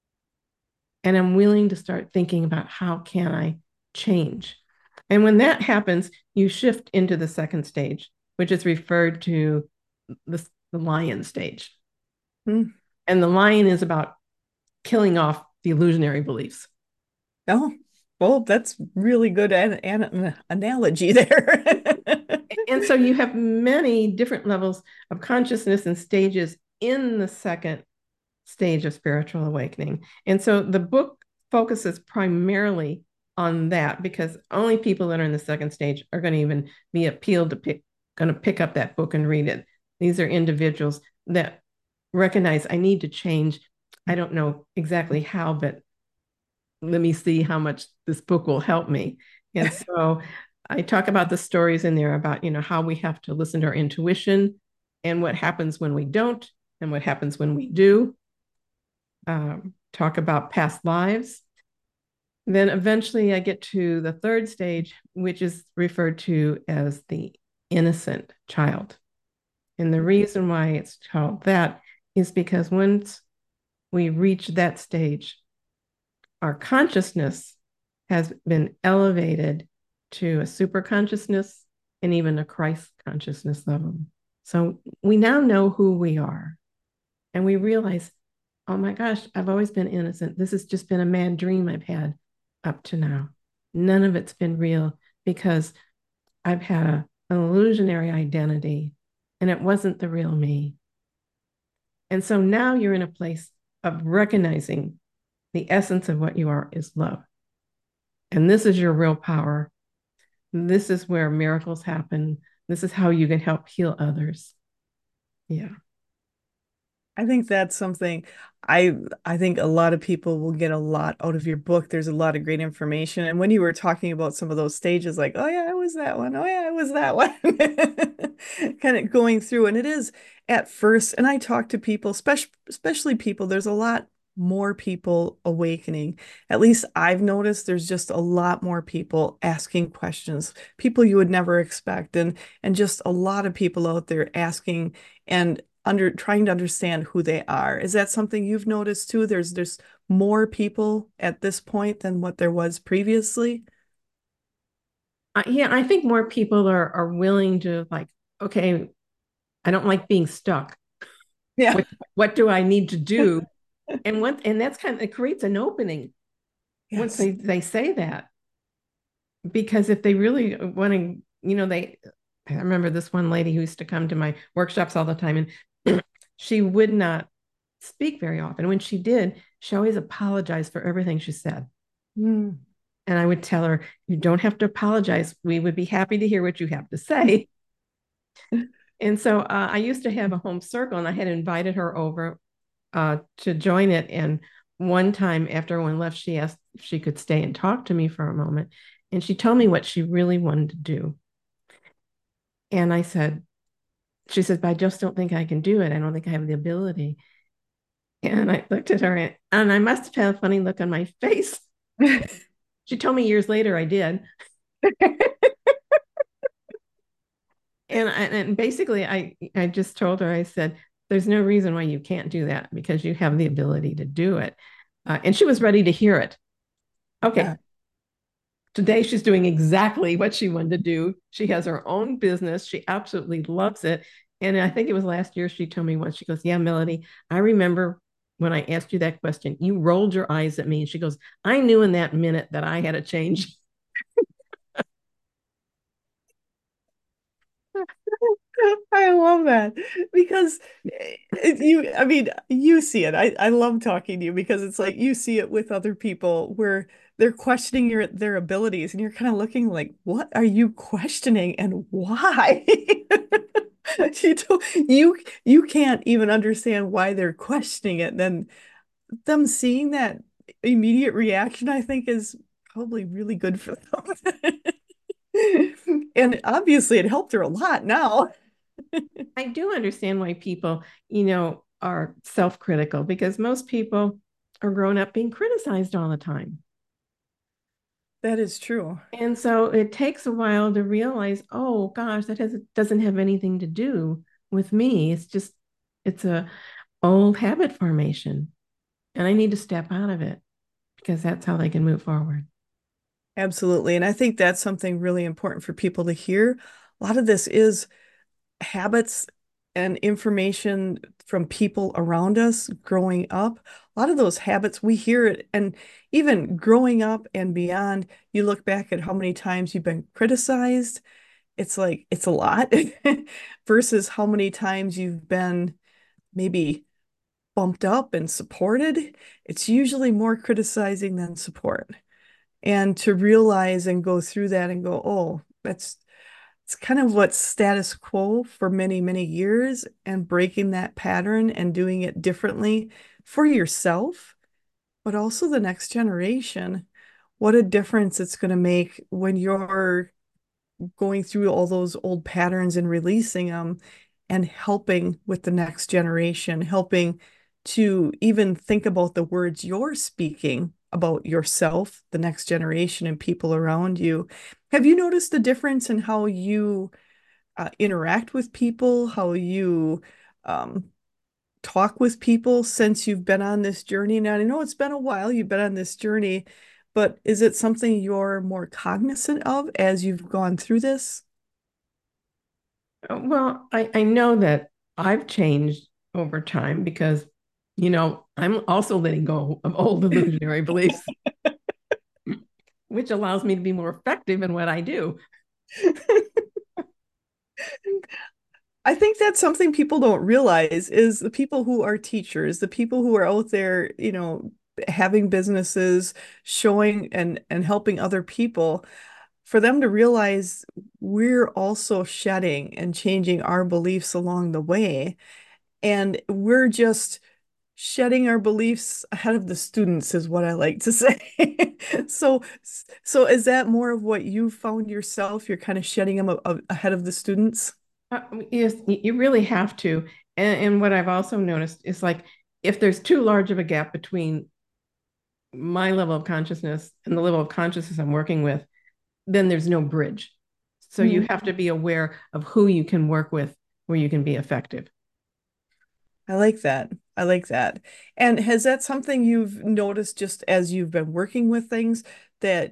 And I'm willing to start thinking about how can I change. And when that happens, you shift into the second stage, which is referred to the, the lion stage. Mm. And the lion is about killing off the illusionary beliefs. Oh, well, that's really good an, an analogy there. And so you have many different levels of consciousness and stages in the second stage of spiritual awakening. And so the book focuses primarily on that, because only people that are in the second stage are going to even be appealed to pick, going to pick up that book and read it. These are individuals that recognize, I need to change. I don't know exactly how, but let me see how much this book will help me. And so I talk about the stories in there about, you know, how we have to listen to our intuition, and what happens when we don't, and what happens when we do. Um, talk about past lives. Then eventually I get to the third stage, which is referred to as the innocent child. And the reason why it's called that is because once we reach that stage, our consciousness has been elevated to a super consciousness and even a Christ consciousness level. So we now know who we are. And we realize, oh my gosh, I've always been innocent. This has just been a mad dream I've had up to now. None of it's been real, because I've had a, an illusionary identity, and it wasn't the real me. And so now you're in a place of recognizing the essence of what you are is love. And this is your real power. This is where miracles happen. This is how you can help heal others. Yeah. I think that's something I I think a lot of people will get a lot out of your book. There's a lot of great information. And when you were talking about some of those stages, like, oh yeah, I was that one. Oh yeah, I was that one. Kind of going through. And it is at first, and I talk to people, especially especially people, there's a lot more people awakening. At least I've noticed there's just a lot more people asking questions, people you would never expect, and and just a lot of people out there asking and under trying to understand who they are. Is that something you've noticed too? There's there's more people at this point than what there was previously. Uh, yeah, I think more people are are willing to, like, okay, I don't like being stuck. Yeah. What, what do I need to do? And what and that's kind of, it creates an opening Yes. once they, they say that. Because if they really want to, you know, they I remember this one lady who used to come to my workshops all the time, and she would not speak very often. When she did, she always apologized for everything she said. Mm. And I would tell her, you don't have to apologize. We would be happy to hear what you have to say. And so uh, I used to have a home circle, and I had invited her over uh, to join it. And one time after everyone left, she asked if she could stay and talk to me for a moment. And she told me what she really wanted to do. And I said, she said, but I just don't think I can do it. I don't think I have the ability. And I looked at her, and, and I must have had a funny look on my face. She told me years later I did. And I, and basically, I I just told her, I said, "There's no reason why you can't do that because you have the ability to do it." Uh, and she was ready to hear it. Yeah. Okay, today she's doing exactly what she wanted to do. She has her own business. She absolutely loves it. And I think it was last year she told me once, she goes, "Yeah, Melody, I remember when I asked you that question, you rolled your eyes at me." And she goes, "I knew in that minute that I had to change." I love that because it, you, I mean, you see it. I, I love talking to you because it's like you see it with other people where they're questioning your their abilities and you're kind of looking like, what are you questioning and why? You don't, you you can't even understand why they're questioning it. Then them seeing that immediate reaction, I think, is probably really good for them. And obviously, it helped her a lot now. I do understand why people, you know, are self critical because most people are grown up being criticized all the time. That is true. And so it takes a while to realize, oh gosh, that has doesn't have anything to do with me. It's just it's a old habit formation. And I need to step out of it because that's how they can move forward. Absolutely. And I think that's something really important for people to hear. A lot of this is habits and information from people around us growing up. A lot of those habits, we hear it. And even growing up and beyond, you look back at how many times you've been criticized. It's like, it's a lot versus how many times you've been maybe bumped up and supported. It's usually more criticizing than support. And to realize and go through that and go, oh, that's it's kind of what's status quo for many, many years, and breaking that pattern and doing it differently for yourself, but also the next generation. What a difference it's going to make when you're going through all those old patterns and releasing them and helping with the next generation, helping to even think about the words you're speaking about yourself, the next generation, and people around you. Have you noticed the difference in how you uh, interact with people, how you um, talk with people since you've been on this journey? Now, I know it's been a while you've been on this journey, but is it something you're more cognizant of as you've gone through this? Uh, Well, I, I know that I've changed over time because, you know, I'm also letting go of old illusionary beliefs, which allows me to be more effective in what I do. I think that's something people don't realize is the people who are teachers, the people who are out there, you know, having businesses, showing and and helping other people, for them to realize we're also shedding and changing our beliefs along the way. And we're just shedding our beliefs ahead of the students is what I like to say. So, so is that more of what you found yourself? You're kind of shedding them a- a- ahead of the students? Uh, yes, you really have to. And, and what I've also noticed is like if there's too large of a gap between my level of consciousness and the level of consciousness I'm working with, then there's no bridge. So you Mhm. have to be aware of who you can work with where you can be effective. I like that. I like that. And has that something you've noticed just as you've been working with things that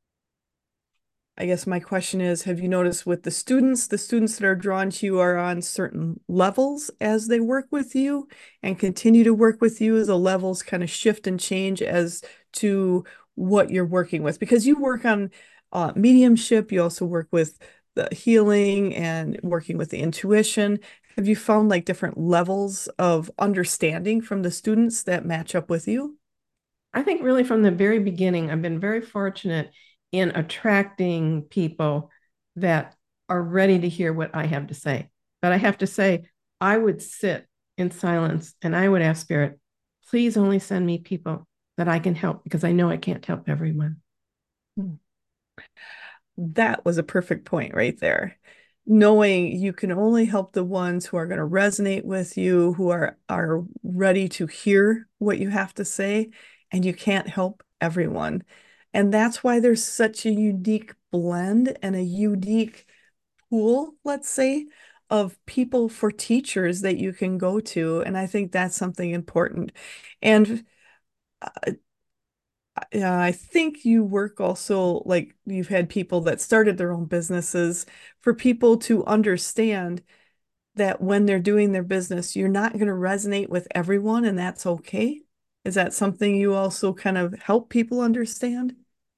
I guess my question is, have you noticed with the students, the students that are drawn to you are on certain levels as they work with you and continue to work with you? The levels kind of shift and change as to what you're working with because you work on uh, mediumship, you also work with the healing and working with the intuition. Have you found like different levels of understanding from the students that match up with you? I think really from the very beginning, I've been very fortunate in attracting people that are ready to hear what I have to say. But I have to say, I would sit in silence and I would ask Spirit, please only send me people that I can help because I know I can't help everyone. Hmm. That was a perfect point right there. Knowing you can only help the ones who are going to resonate with you, who are are ready to hear what you have to say, and you can't help everyone. And that's why there's such a unique blend and a unique pool, let's say, of people for teachers that you can go to. And I think that's something important. And uh, yeah, I think you work also like you've had people that started their own businesses for people to understand that when they're doing their business, you're not going to resonate with everyone, and that's okay. Is that something you also kind of help people understand?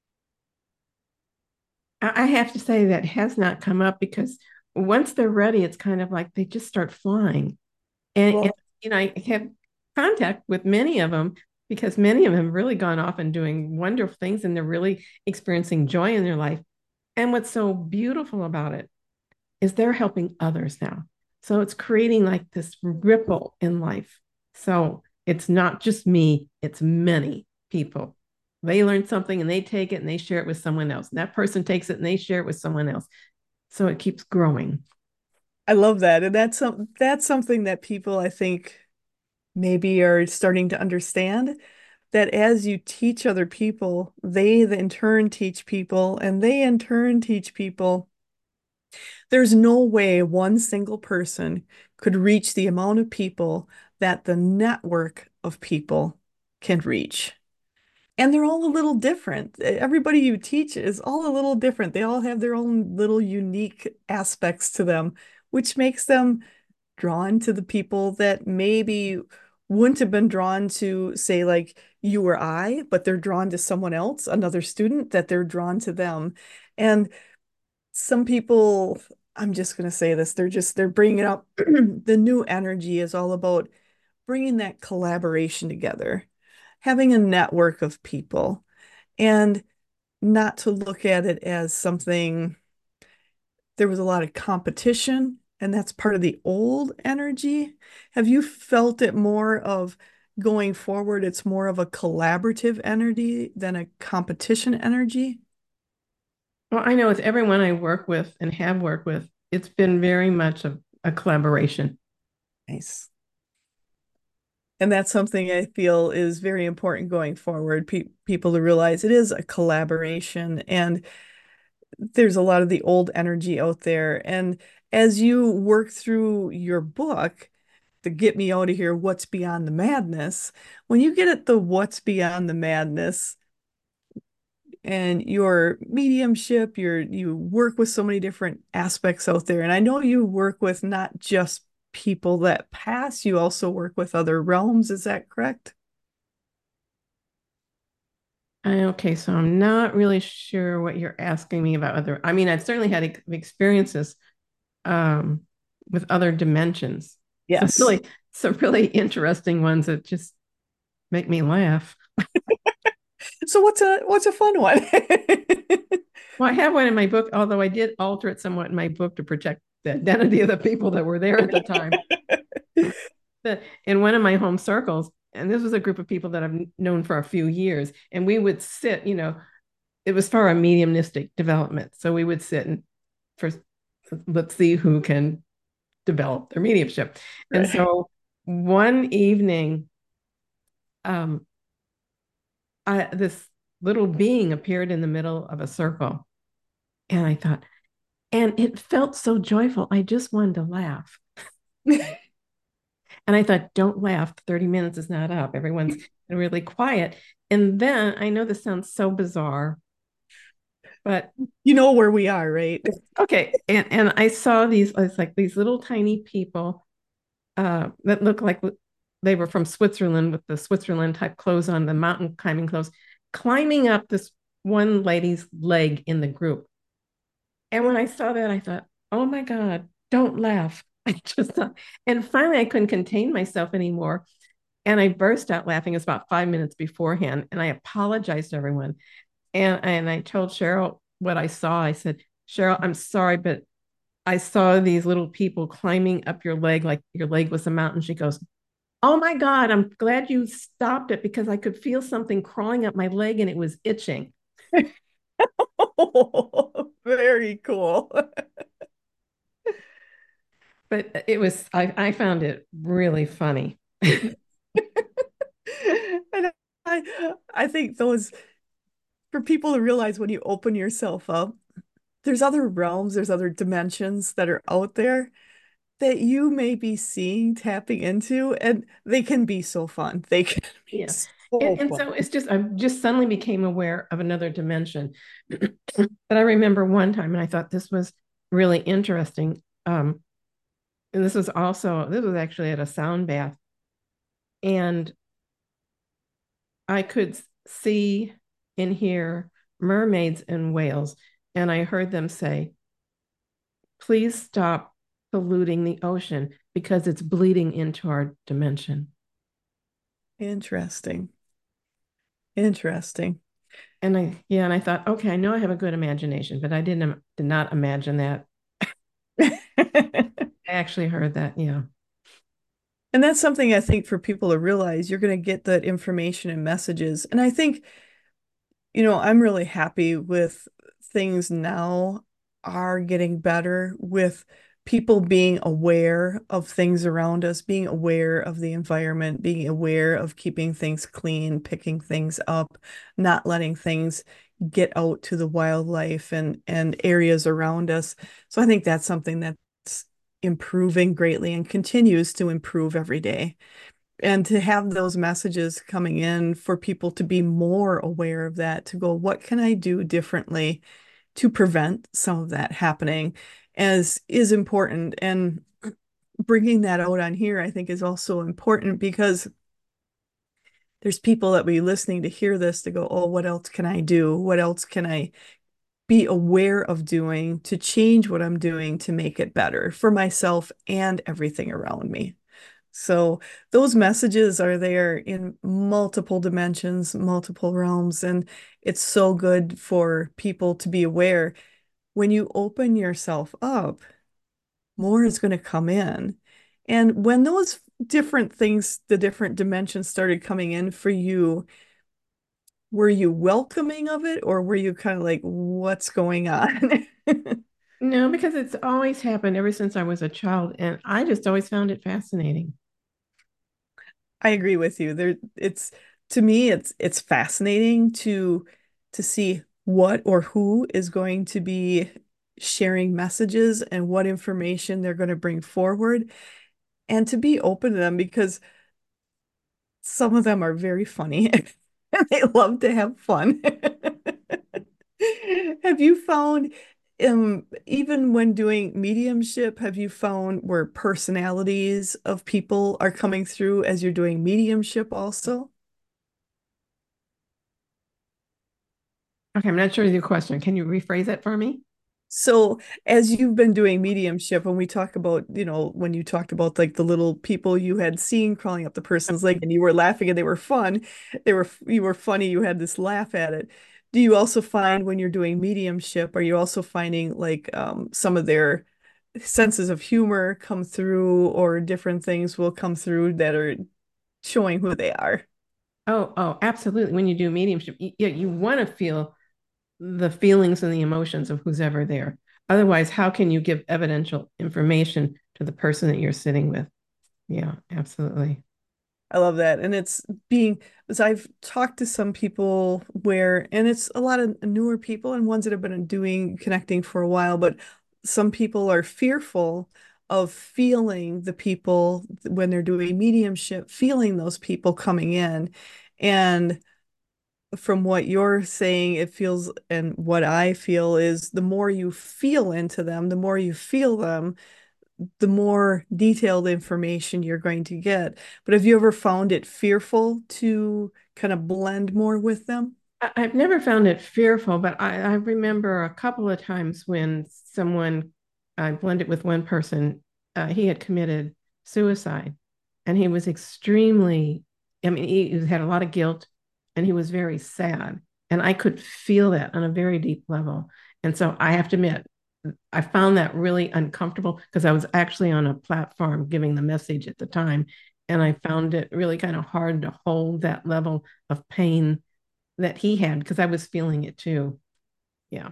I have to say that has not come up because once they're ready, it's kind of like they just start flying. And, and Well, you know, I have contact with many of them because many of them have really gone off and doing wonderful things and they're really experiencing joy in their life. And what's so beautiful about it is they're helping others now. So it's creating like this ripple in life. So it's not just me, it's many people. They learn something and they take it and they share it with someone else. And that person takes it and they share it with someone else. So it keeps growing. I love that. And that's some that's something that people I think maybe are starting to understand that as you teach other people, they in turn teach people, and they in turn teach people. There's no way one single person could reach the amount of people that the network of people can reach. And they're all a little different. Everybody you teach is all a little different. They all have their own little unique aspects to them, which makes them drawn to the people that maybe wouldn't have been drawn to, say, like you or I, but they're drawn to someone else, another student, that they're drawn to them. And some people, I'm just going to say this, they're just, they're bringing up the new energy is all about bringing that collaboration together, having a network of people, and not to look at it as something, there was a lot of competition, and that's part of the old energy. Have you felt it more of going forward? It's more of a collaborative energy than a competition energy? Well, I know with everyone I work with and have worked with, it's been very much a, a collaboration. Nice. And that's something I feel is very important going forward. Pe people to realize it is a collaboration, and there's a lot of the old energy out there. And as you work through your book, the Get Me Out of Here, What's Beyond the Madness, when you get at the what's beyond the madness and your mediumship, your you work with so many different aspects out there. And I know you work with not just people that pass, you also work with other realms. Is that correct? I- Okay, so I'm not really sure what you're asking me about other. I mean, I've certainly had ex- experiences um, with other dimensions. Some Yes. really, some really interesting ones that just make me laugh. So what's a what's a fun one? Well, I have one in my book, although I did alter it somewhat in my book to protect the identity of the people that were there at the time. But in one of my home circles, and this was a group of people that I've known for a few years, and we would sit, you know, it was for a mediumistic development. So we would sit and first, let's see who can develop their mediumship. And Right. so one evening, um, I, this little being appeared in the middle of a circle. And I thought, and it felt so joyful. I just wanted to laugh. And I thought, don't laugh. thirty minutes is not up. Everyone's really quiet. And then I know this sounds so bizarre, but You know where we are, right? okay. And, and I saw these, it's like these little tiny people uh, that looked like they were from Switzerland with the Switzerland type clothes on, the mountain climbing clothes, climbing up this one lady's leg in the group. And when I saw that, I thought, oh my God, don't laugh. I just thought, and finally I couldn't contain myself anymore. And I burst out laughing. It was about five minutes beforehand. And I apologized to everyone. And, and I told Cheryl what I saw. I said, Cheryl, I'm sorry, but I saw these little people climbing up your leg like your leg was a mountain. She goes, oh my God, I'm glad you stopped it because I could feel something crawling up my leg and it was itching. Oh, very cool. But it was, I, I found it really funny. And I, I think those, for people to realize when you open yourself up, there's other realms, there's other dimensions that are out there that you may be seeing, tapping into, and they can be so fun. They can be Yeah. so And, and fun. so it's just, I just suddenly became aware of another dimension. But I remember one time, and I thought this was really interesting. Um, and this was also, this was actually at a sound bath. And I could see and hear mermaids and whales. And I heard them say, please stop polluting the ocean because it's bleeding into our dimension. Interesting. Interesting. And I, yeah, and I thought, okay, I know I have a good imagination, but I didn't, did not imagine that. I actually heard that, yeah. And that's something I think for people to realize you're going to get that information and messages. And I think, you know, I'm really happy with things now are getting better with people being aware of things around us, being aware of the environment, being aware of keeping things clean, picking things up, not letting things get out to the wildlife and and areas around us. So I think that's something that's improving greatly and continues to improve every day. And to have those messages coming in for people to be more aware of that, to go, what can I do differently to prevent some of that happening, as is important. And bringing that out on here, I think, is also important because there's people that be listening to hear this to go, oh, what else can I do? What else can I be aware of doing to change what I'm doing to make it better for myself and everything around me? So those messages are there in multiple dimensions, multiple realms, and it's so good for people to be aware. When you open yourself up, more is going to come in. And when those different things, the different dimensions started coming in for you, were you welcoming of it or were you kind of like, what's going on? No, because it's always happened ever since I was a child, and I just always found it fascinating. I agree with you. There, it's to me, it's it's fascinating to to see what or who is going to be sharing messages and what information they're going to bring forward, and to be open to them because some of them are very funny and they love to have fun. Have you found, um, even when doing mediumship, have you found where personalities of people are coming through as you're doing mediumship also? Okay, I'm not sure of your question. Can you rephrase that for me? So, as you've been doing mediumship, when we talk about, you know, when you talked about like the little people you had seen crawling up the person's leg and you were laughing and they were fun, they were, you were funny, you had this laugh at it. Do you also find when you're doing mediumship, are you also finding like um, some of their senses of humor come through or different things will come through that are showing who they are? Oh, oh, absolutely. When you do mediumship, you, yeah, you want to feel the feelings and the emotions of who's ever there. Otherwise, how can you give evidential information to the person that you're sitting with? Yeah, absolutely. I love that. And it's being, as I've talked to some people where, and it's a lot of newer people and ones that have been doing connecting for a while, but some people are fearful of feeling the people when they're doing mediumship, feeling those people coming in. And from what you're saying, it feels, and what I feel is the more you feel into them, the more you feel them, the more detailed information you're going to get. But have you ever found it fearful to kind of blend more with them? I, I've never found it fearful, but I, I remember a couple of times when someone, I blended with one person, uh, he had committed suicide and he was extremely, I mean, he, he had a lot of guilt and he was very sad. And I could feel that on a very deep level. And so I have to admit, I found that really uncomfortable because I was actually on a platform giving the message at the time. And I found it really kind of hard to hold that level of pain that he had because I was feeling it too. Yeah.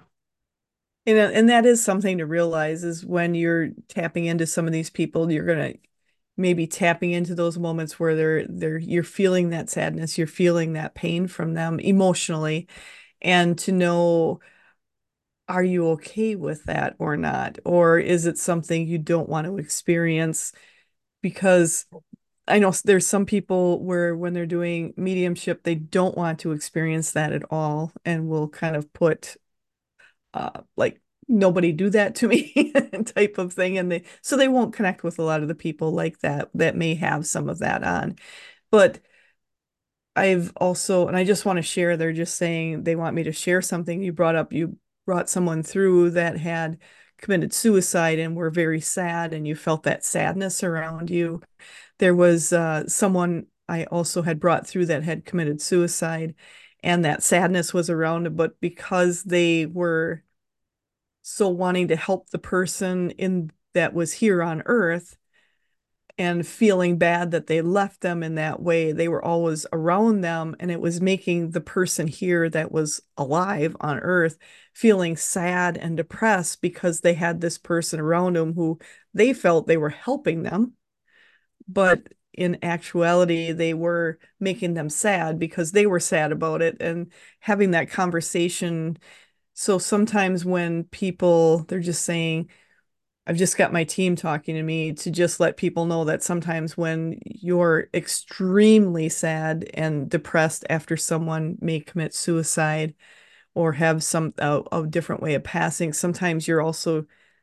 And, and that is something to realize is when you're tapping into some of these people, you're gonna maybe tapping into those moments where they're they're you're feeling that sadness, you're feeling that pain from them emotionally, and to know are you okay with that or not? Or is it something you don't want to experience? Because I know there's some people where when they're doing mediumship, they don't want to experience that at all and will kind of put uh like nobody do that to me type of thing. And they so they won't connect with a lot of the people like that that may have some of that on. But I've also, and I just want to share, they're just saying they want me to share something. You brought up, you brought someone through that had committed suicide and were very sad, and you felt that sadness around you. There was uh, someone I also had brought through that had committed suicide, and that sadness was around it, but because they were so wanting to help the person in that was here on Earth, and feeling bad that they left them in that way. They were always around them, and it was making the person here that was alive on Earth feeling sad and depressed because they had this person around them who they felt they were helping them, but in actuality, they were making them sad because they were sad about it and having that conversation. So sometimes when people, they're just saying, I've just got my team talking to me to just let people know that sometimes when you're extremely sad and depressed after someone may commit suicide or have some a, a different way of passing, sometimes you're also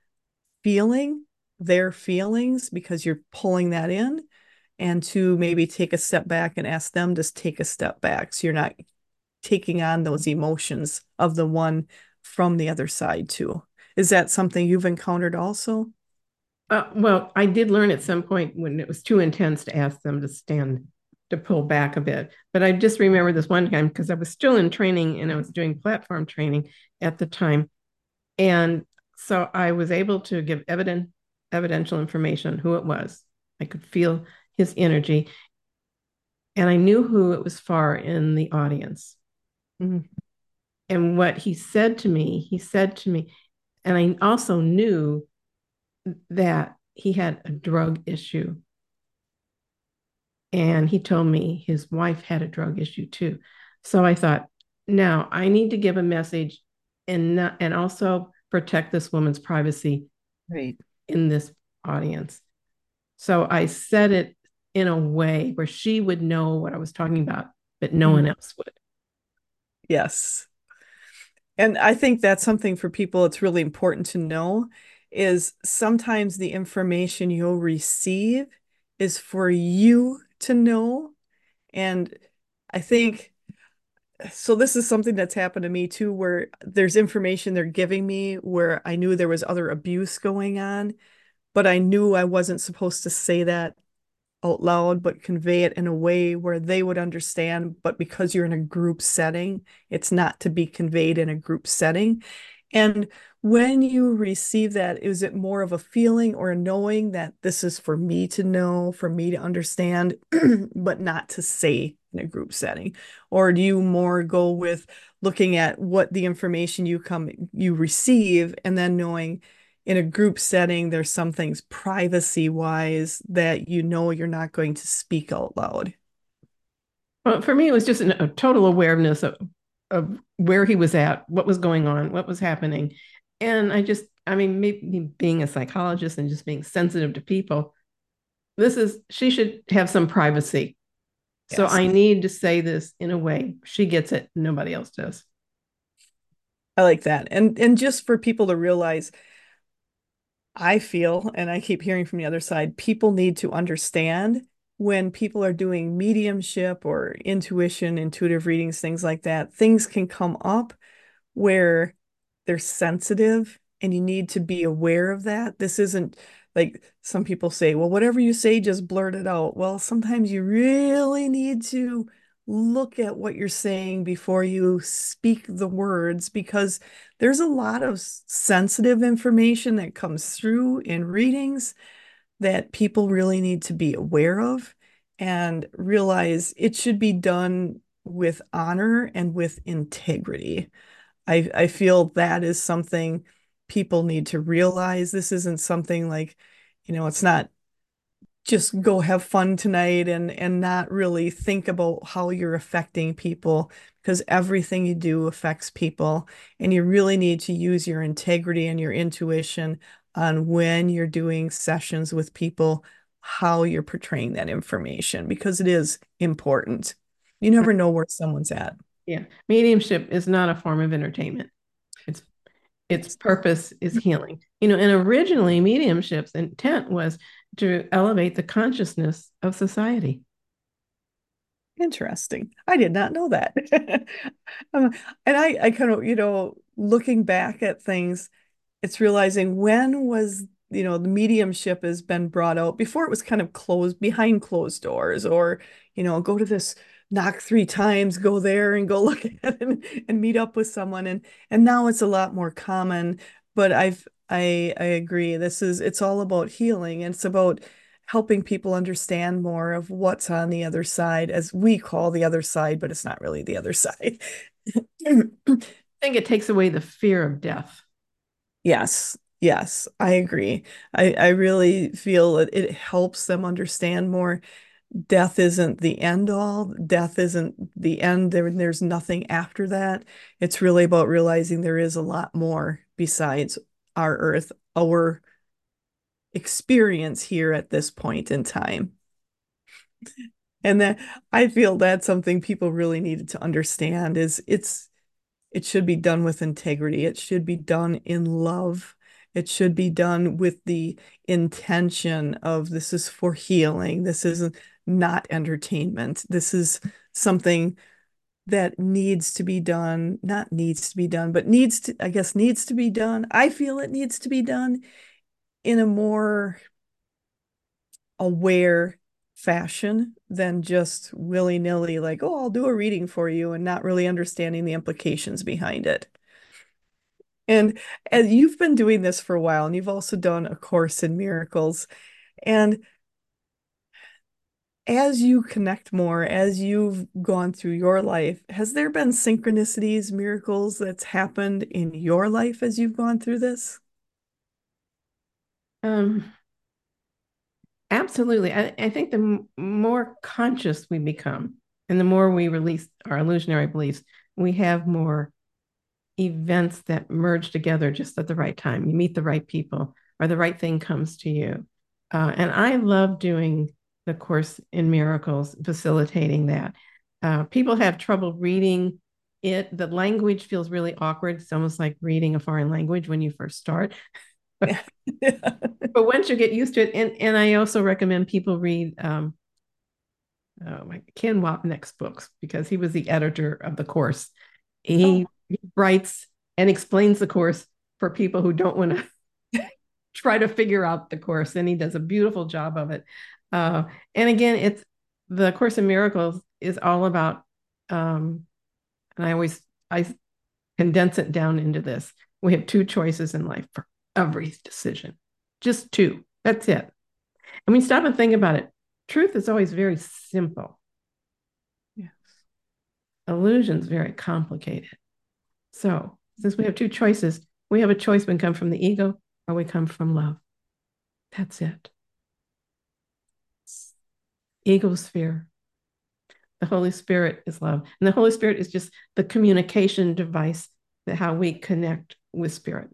feeling their feelings because you're pulling that in, and to maybe take a step back and ask them to take a step back so you're not taking on those emotions of the one from the other side too. Is that something you've encountered also? Uh, well, I did learn at some point when it was too intense to ask them to stand, to pull back a bit. But I just remember this one time because I was still in training and I was doing platform training at the time. And so I was able to give evident, evidential information on who it was. I could feel his energy, and I knew who it was for in the audience. Mhm. And what he said to me, he said to me, and I also knew that he had a drug issue. And he told me his wife had a drug issue too. So I thought, now I need to give a message and not, and also protect this woman's privacy Right. in this audience. So I said it in a way where she would know what I was talking about, but no Mhm. one else would. Yes. And I think that's something for people it's really important to know is sometimes the information you'll receive is for you to know. And I think so this is something that's happened to me too, where there's information they're giving me where I knew there was other abuse going on, but I knew I wasn't supposed to say that out loud, but convey it in a way where they would understand. But because you're in a group setting, it's not to be conveyed in a group setting. And when you receive that, is it more of a feeling or a knowing that this is for me to know, for me to understand, but not to say in a group setting? Or do you more go with looking at what the information you come you receive and then knowing in a group setting, there's some things privacy wise that you know you're not going to speak out loud. Well, for me, it was just an, a total awareness of, of where he was at, what was going on, what was happening. And I just, I mean, maybe being a psychologist and just being sensitive to people, this is, she should have some privacy. So Yes, I need to say this in a way she gets it, nobody else does. I like that. And and just for people to realize, I feel, and I keep hearing from the other side, people need to understand when people are doing mediumship or intuition, intuitive readings, things like that, things can come up where they're sensitive and you need to be aware of that. This isn't like some people say, well, whatever you say, just blurt it out. Well, sometimes you really need to look at what you're saying before you speak the words because there's a lot of sensitive information that comes through in readings that people really need to be aware of and realize it should be done with honor and with integrity. I, I feel that is something people need to realize. This isn't something like, you know, it's not just go have fun tonight and and not really think about how you're affecting people, because everything you do affects people, and you really need to use your integrity and your intuition on when you're doing sessions with people, how you're portraying that information, because it is important. You never know where someone's at. Yeah. Mediumship is not a form of entertainment. It's its Yes. purpose is healing. You know, and originally mediumship's intent was to elevate the consciousness of society. Interesting. I did not know that. Um, and I, I kind of, you know, looking back at things, it's realizing when was, you know, the mediumship has been brought out before. It was kind of closed behind closed doors, or, you know, go to this, knock three times, go there and go look at it and, and meet up with someone. And and now it's a lot more common. But I've I I agree. This is it's all about healing, and it's about helping people understand more of what's on the other side, as we call the other side, but it's not really the other side. I think it takes away the fear of death. Yes, yes, I agree. I, I really feel it, it helps them understand more. Death isn't the end all. Death isn't the end. There, there's nothing after that. It's really about realizing there is a lot more besides our earth, our experience here at this point in time. And that I feel that's something people really needed to understand is it's it should be done with integrity. It should be done in love. It should be done with the intention of this is for healing. This is not entertainment. This is something that needs to be done, not needs to be done, but needs to, I guess, needs to be done. I feel it needs to be done in a more aware fashion than just willy-nilly, like, oh, I'll do a reading for you, and not really understanding the implications behind it. And as you've been doing this for a while, and you've also done A Course in Miracles, and as you connect more, as you've gone through your life, has there been synchronicities, miracles that's happened in your life as you've gone through this? Um, absolutely. I, I think the m- more conscious we become and the more we release our illusionary beliefs, we have more events that merge together just at the right time. You meet the right people, or the right thing comes to you. Uh, and I love doing the Course in Miracles, facilitating that. Uh, people have trouble reading it. The language feels really awkward. It's almost like reading a foreign language when you first start. Yeah. But once you get used to it, and, and I also recommend people read um, oh my, Ken Wapnick's books, because he was the editor of the course. He, Oh, he writes and explains the course for people who don't want to try to figure out the course, and he does a beautiful job of it. Uh, and again, it's the Course in Miracles is all about, um, and I always I condense it down into this: we have two choices in life for every decision, just two. That's it. And we stop and think about it. Truth is always very simple. yeah. Illusion's very complicated. So, since we have two choices, we have a choice: we come from the ego or we come from love. That's it. Ego's fear. The Holy Spirit is love. And the Holy Spirit is just the communication device that how we connect with spirit.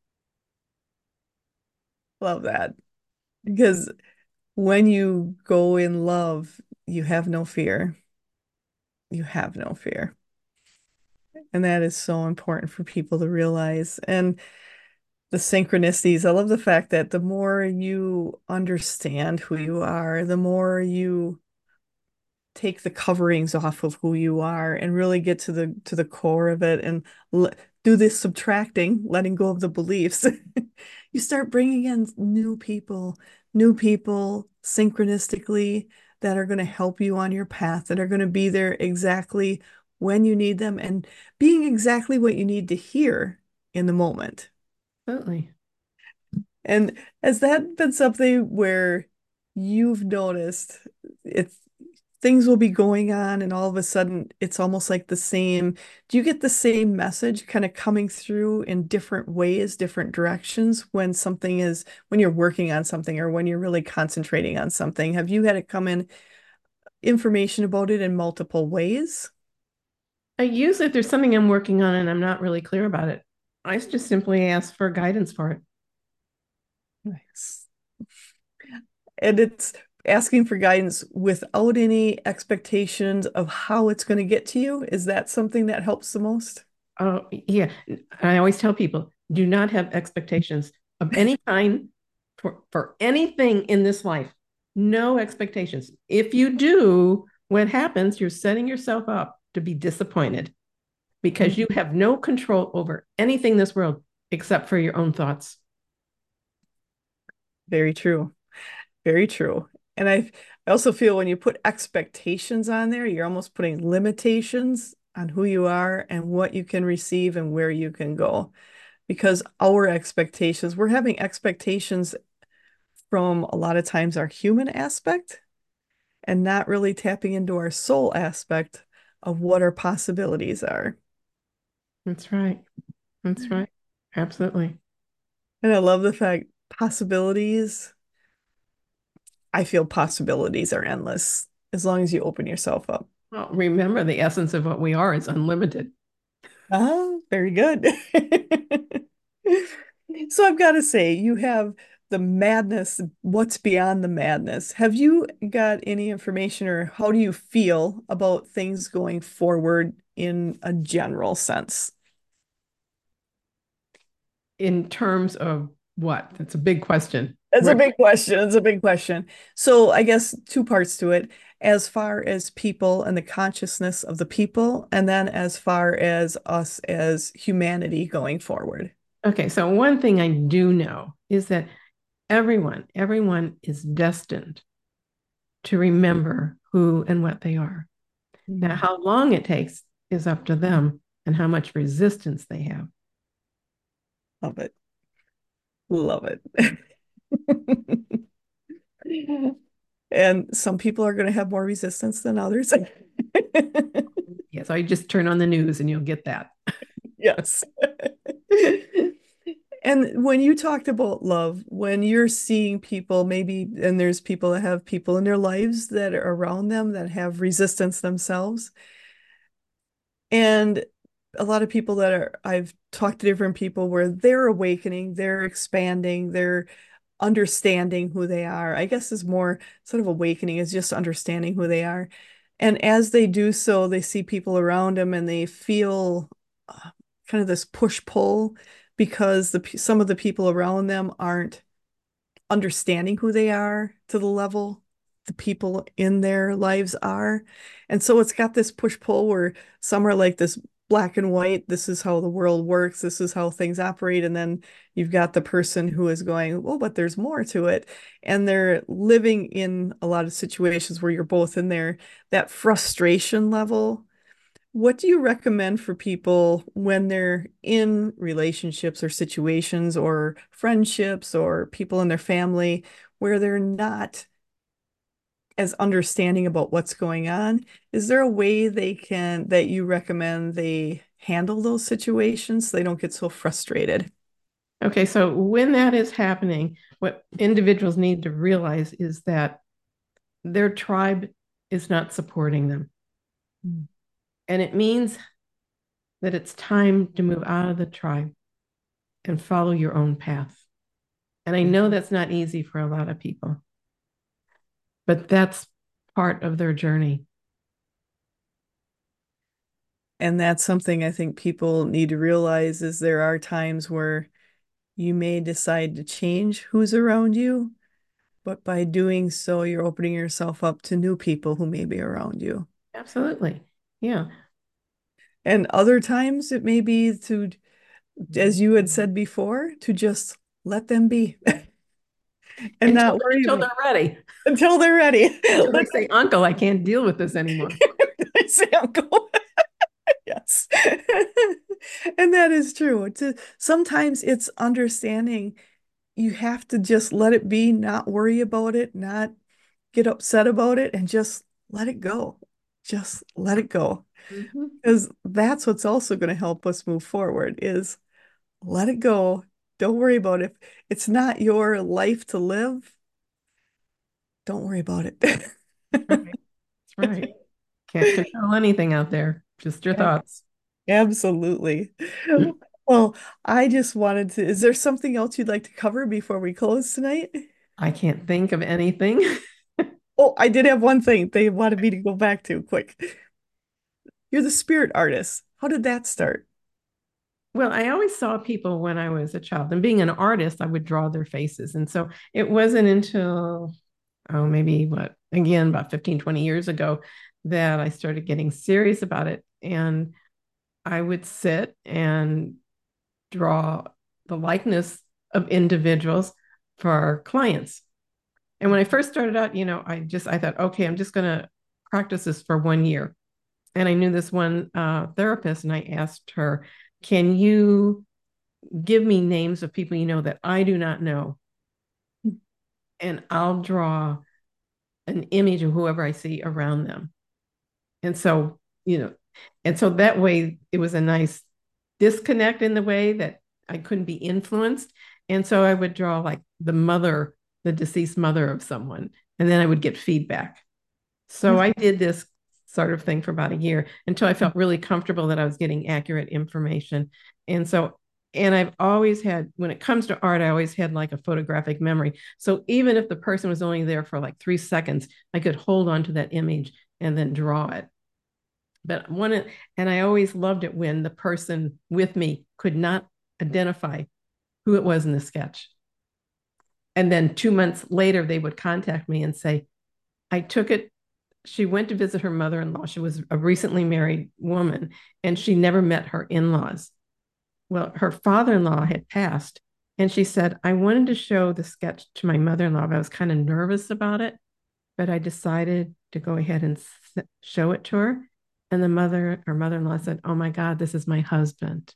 Love that. Because when you go in love, you have no fear. You have no fear. And that is so important for people to realize. And the synchronicities, I love the fact that the more you understand who you are, the more you take the coverings off of who you are and really get to the to the core of it, and l- do this subtracting, letting go of the beliefs. You start bringing in new people, new people synchronistically, that are going to help you on your path, that are going to be there exactly when you need them, and being exactly what you need to hear in the moment. Absolutely. And has that been something where you've noticed it's things will be going on and all of a sudden it's almost like the same. Do you get the same message kind of coming through in different ways, different directions when something is, when you're working on something or when you're really concentrating on something? Have you had it come in information about it in multiple ways? I usually, if there's something I'm working on and I'm not really clear about it, I just simply ask for guidance for it. Nice. And it's asking for guidance without any expectations of how it's going to get to you. Is that something that helps the most? Oh, yeah. I always tell people, do not have expectations of any kind for, for anything in this life. No expectations. If you do, what happens, you're setting yourself up to be disappointed because you have no control over anything in this world except for your own thoughts. Very true. Very true. And I I also feel when you put expectations on there, you're almost putting limitations on who you are and what you can receive and where you can go. Because our expectations, we're having expectations from a lot of times our human aspect and not really tapping into our soul aspect of what our possibilities are. That's right. That's right. Absolutely. And I love the fact possibilities, I feel possibilities are endless as long as you open yourself up. Well, remember the essence of what we are is unlimited. Ah, very good. So I've got to say, you have the madness, what's beyond the madness. Have you got any information or how do you feel about things going forward in a general sense? In terms of what? That's a big question. It's a Where, big question. It's a big question. So I guess two parts to it, as far as people and the consciousness of the people, and then as far as us as humanity going forward. okay, so one thing I do know is that everyone, everyone is destined to remember who and what they are. Now, Mm. how long it takes is up to them and how much resistance they have. Love it. Love it. And some people are going to have more resistance than others. Yes, I just turn on the news and you'll get that. Yes. And when you talked about love, when you're seeing people, maybe, and there's people that have people in their lives that are around them that have resistance themselves, and a lot of people that are, I've talked to different people where they're awakening, they're expanding, they're understanding who they are. I guess is more sort of awakening is just understanding who they are. And as they do so, they see people around them and they feel uh, kind of this push pull because the some of the people around them aren't understanding who they are to the level the people in their lives are. And so it's got this push pull where some are like this black and white, this is how the world works, this is how things operate. And then you've got the person who is going, well, but there's more to it. And they're living in a lot of situations where you're both in there, that frustration level. What do you recommend for people when they're in relationships or situations or friendships or people in their family where they're not as understanding about what's going on? Is there a way they can that you recommend they handle those situations so they don't get so frustrated? Okay, so when that is happening, what individuals need to realize is that their tribe is not supporting them. Mm. And it means that it's time to move out of the tribe and follow your own path. And I know that's not easy for a lot of people, but that's part of their journey. And that's something I think people need to realize is there are times where you may decide to change who's around you, but by doing so, you're opening yourself up to new people who may be around you. Absolutely. Yeah. And other times it may be to, as you had said before, to just let them be and Until, not worry until about they're ready, until they're ready. until they Let say, Uncle, I can't deal with this anymore. them say uncle. Yes. And that is true. To sometimes it's understanding you have to just let it be, not worry about it, not get upset about it, and just let it go. Just let it go. Mhm. Because that's what's also going to help us move forward is let it go. Don't worry about it. If it's not your life to live, don't worry about it. Right. That's right. Can't control anything out there, just your Ab- thoughts. Absolutely. Well, I just wanted to, is there something else you'd like to cover before we close tonight? I can't think of anything. Oh, I did have one thing they wanted me to go back to quick. You're the spirit artist. How did that start? Well, I always saw people when I was a child, and being an artist, I would draw their faces. And so it wasn't until, oh, maybe what, again, about fifteen, twenty years ago that I started getting serious about it. And I would sit and draw the likeness of individuals for our clients. And when I first started out, you know, I just, I thought, okay, I'm just going to practice this for one year. And I knew this one uh, therapist, and I asked her, can you give me names of people you know that I do not know? And I'll draw an image of whoever I see around them. And so, you know, and so that way it was a nice disconnect in the way that I couldn't be influenced. And so I would draw like the mother, the deceased mother of someone, and then I would get feedback. So I did this sort of thing for about a year until I felt really comfortable that I was getting accurate information. And so, and I've always had, when it comes to art, I always had like a photographic memory. So even if the person was only there for like three seconds, I could hold on to that image and then draw it. But one, and I always loved it when the person with me could not identify who it was in the sketch. And then two months later, they would contact me and say, I took it. She went to visit her mother in law. She was a recently married woman, and she never met her in laws. Well, her father in law had passed. And she said, I wanted to show the sketch to my mother in law, but I was kind of nervous about it. But I decided to go ahead and show it to her. And the mother, her mother in law said, oh my God, this is my husband.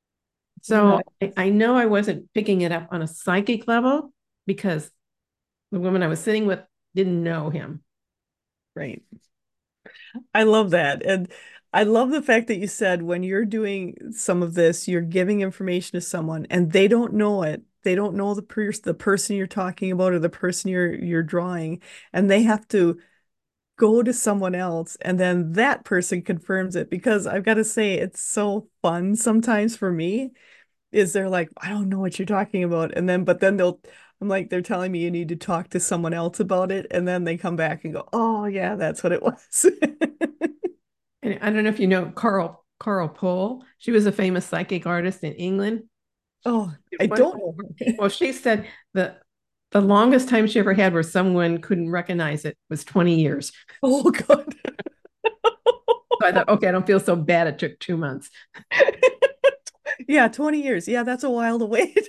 So Nice. I, I know I wasn't picking it up on a psychic level because the woman I was sitting with didn't know him. Right. I love that. And I love the fact that you said when you're doing some of this, you're giving information to someone and they don't know it. They don't know the per the person you're talking about or the person you're you're drawing, and they have to go to someone else and then that person confirms it because I've got to say it's so fun sometimes for me is they're like, I don't know what you're talking about. And then, but then they'll, I'm like, they're telling me you need to talk to someone else about it. And then they come back and go, oh, yeah, that's what it was. And I don't know if you know Carl Carl Pole. She was a famous psychic artist in England. Oh, She, I one, don't know her. well, she said the the longest time she ever had where someone couldn't recognize it was twenty years. Oh, God. So I thought, okay, I don't feel so bad. It took two months. Yeah, twenty years. Yeah, that's a while to wait.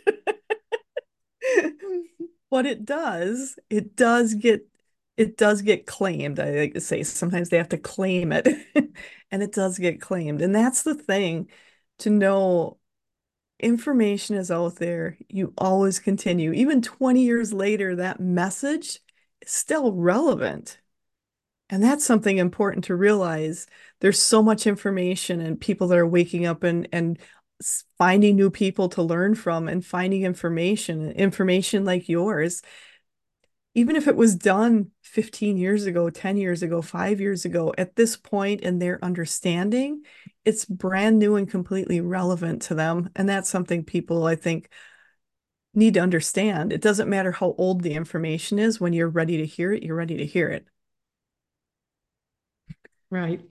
What it does, it does get it does get claimed. I like to say sometimes they have to claim it and it does get claimed. And that's the thing to know information is out there. You always continue. Even twenty years later, that message is still relevant. And that's something important to realize. There's so much information and people that are waking up and and finding new people to learn from and finding information, information like yours. Even if it was done fifteen years ago, ten years ago, five years ago, at this point in their understanding, it's brand new and completely relevant to them. And that's something people, I think, need to understand. It doesn't matter how old the information is. When you're ready to hear it, you're ready to hear it. Right.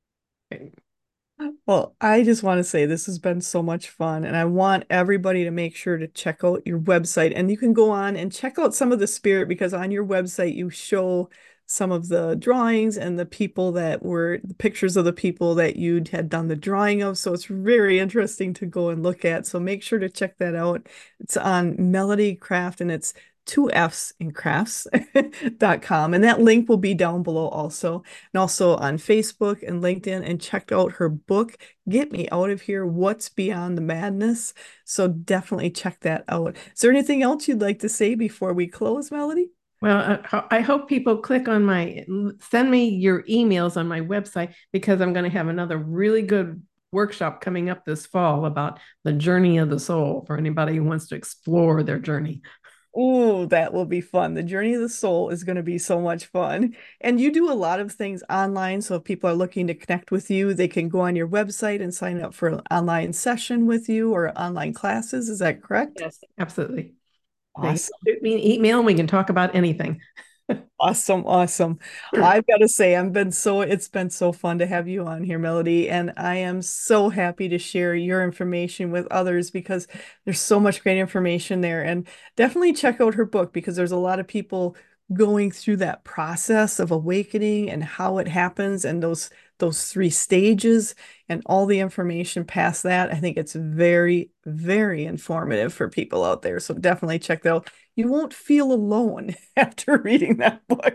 Well, I just want to say this has been so much fun, and I want everybody to make sure to check out your website. And you can go on and check out some of the spirit because on your website you show some of the drawings and the people that were the pictures of the people that you had done the drawing of. So it's very interesting to go and look at. So make sure to check that out. It's on Melody Craft and it's two F's in crafts dot com. And that link will be down below also and also on Facebook and LinkedIn, and checked out her book, Get Me Out of Here, What's Beyond the Madness. So definitely check that out. Is there anything else you'd like to say before we close, Melody? Well, uh, I hope people click on my, send me your emails on my website because I'm going to have another really good workshop coming up this fall about the journey of the soul for anybody who wants to explore their journey. Oh, that will be fun. The Journey of the Soul is going to be so much fun. And you do a lot of things online. So if people are looking to connect with you, they can go on your website and sign up for an online session with you or online classes. Is that correct? Yes, absolutely. They can Awesome. shoot me an email and we can talk about anything. Awesome, awesome. I've got to say, I've been so, it's been so fun to have you on here, Melody, and I am so happy to share your information with others because there's so much great information there. And definitely check out her book because there's a lot of people going through that process of awakening and how it happens and those those three stages and all the information past that. I think it's very, very informative for people out there. So definitely check that out. You won't feel alone after reading that book.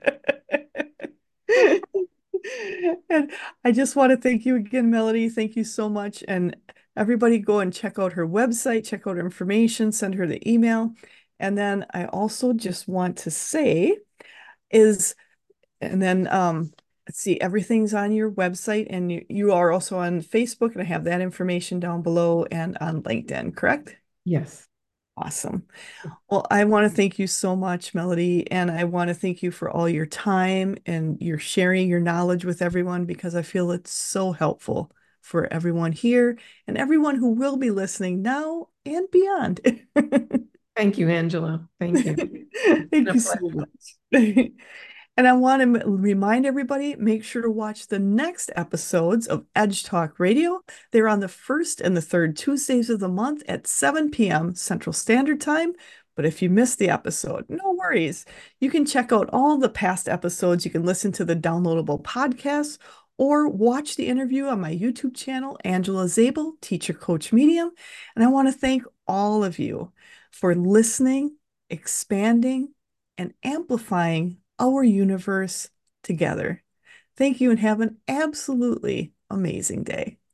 And I just want to thank you again, Melody. Thank you so much. And everybody go and check out her website, check out her information, send her the email. And then I also just want to say is, and then um, let's see, everything's on your website and you, you are also on Facebook, and I have that information down below and on LinkedIn, correct? Yes. Awesome. Well, I want to thank you so much, Melody, and I want to thank you for all your time and your sharing your knowledge with everyone because I feel it's so helpful for everyone here and everyone who will be listening now and beyond. Thank you, Angela. Thank you. It's been Thank a you so pleasure. much. And I want to remind everybody, make sure to watch the next episodes of Edge Talk Radio. They're on the first and the third Tuesdays of the month at seven p m Central Standard Time. But if you missed the episode, no worries. You can check out all the past episodes. You can listen to the downloadable podcasts or watch the interview on my YouTube channel, Angela Zabel, Teacher Coach Medium. And I want to thank all of you for listening, expanding, and amplifying our universe together. Thank you and have an absolutely amazing day.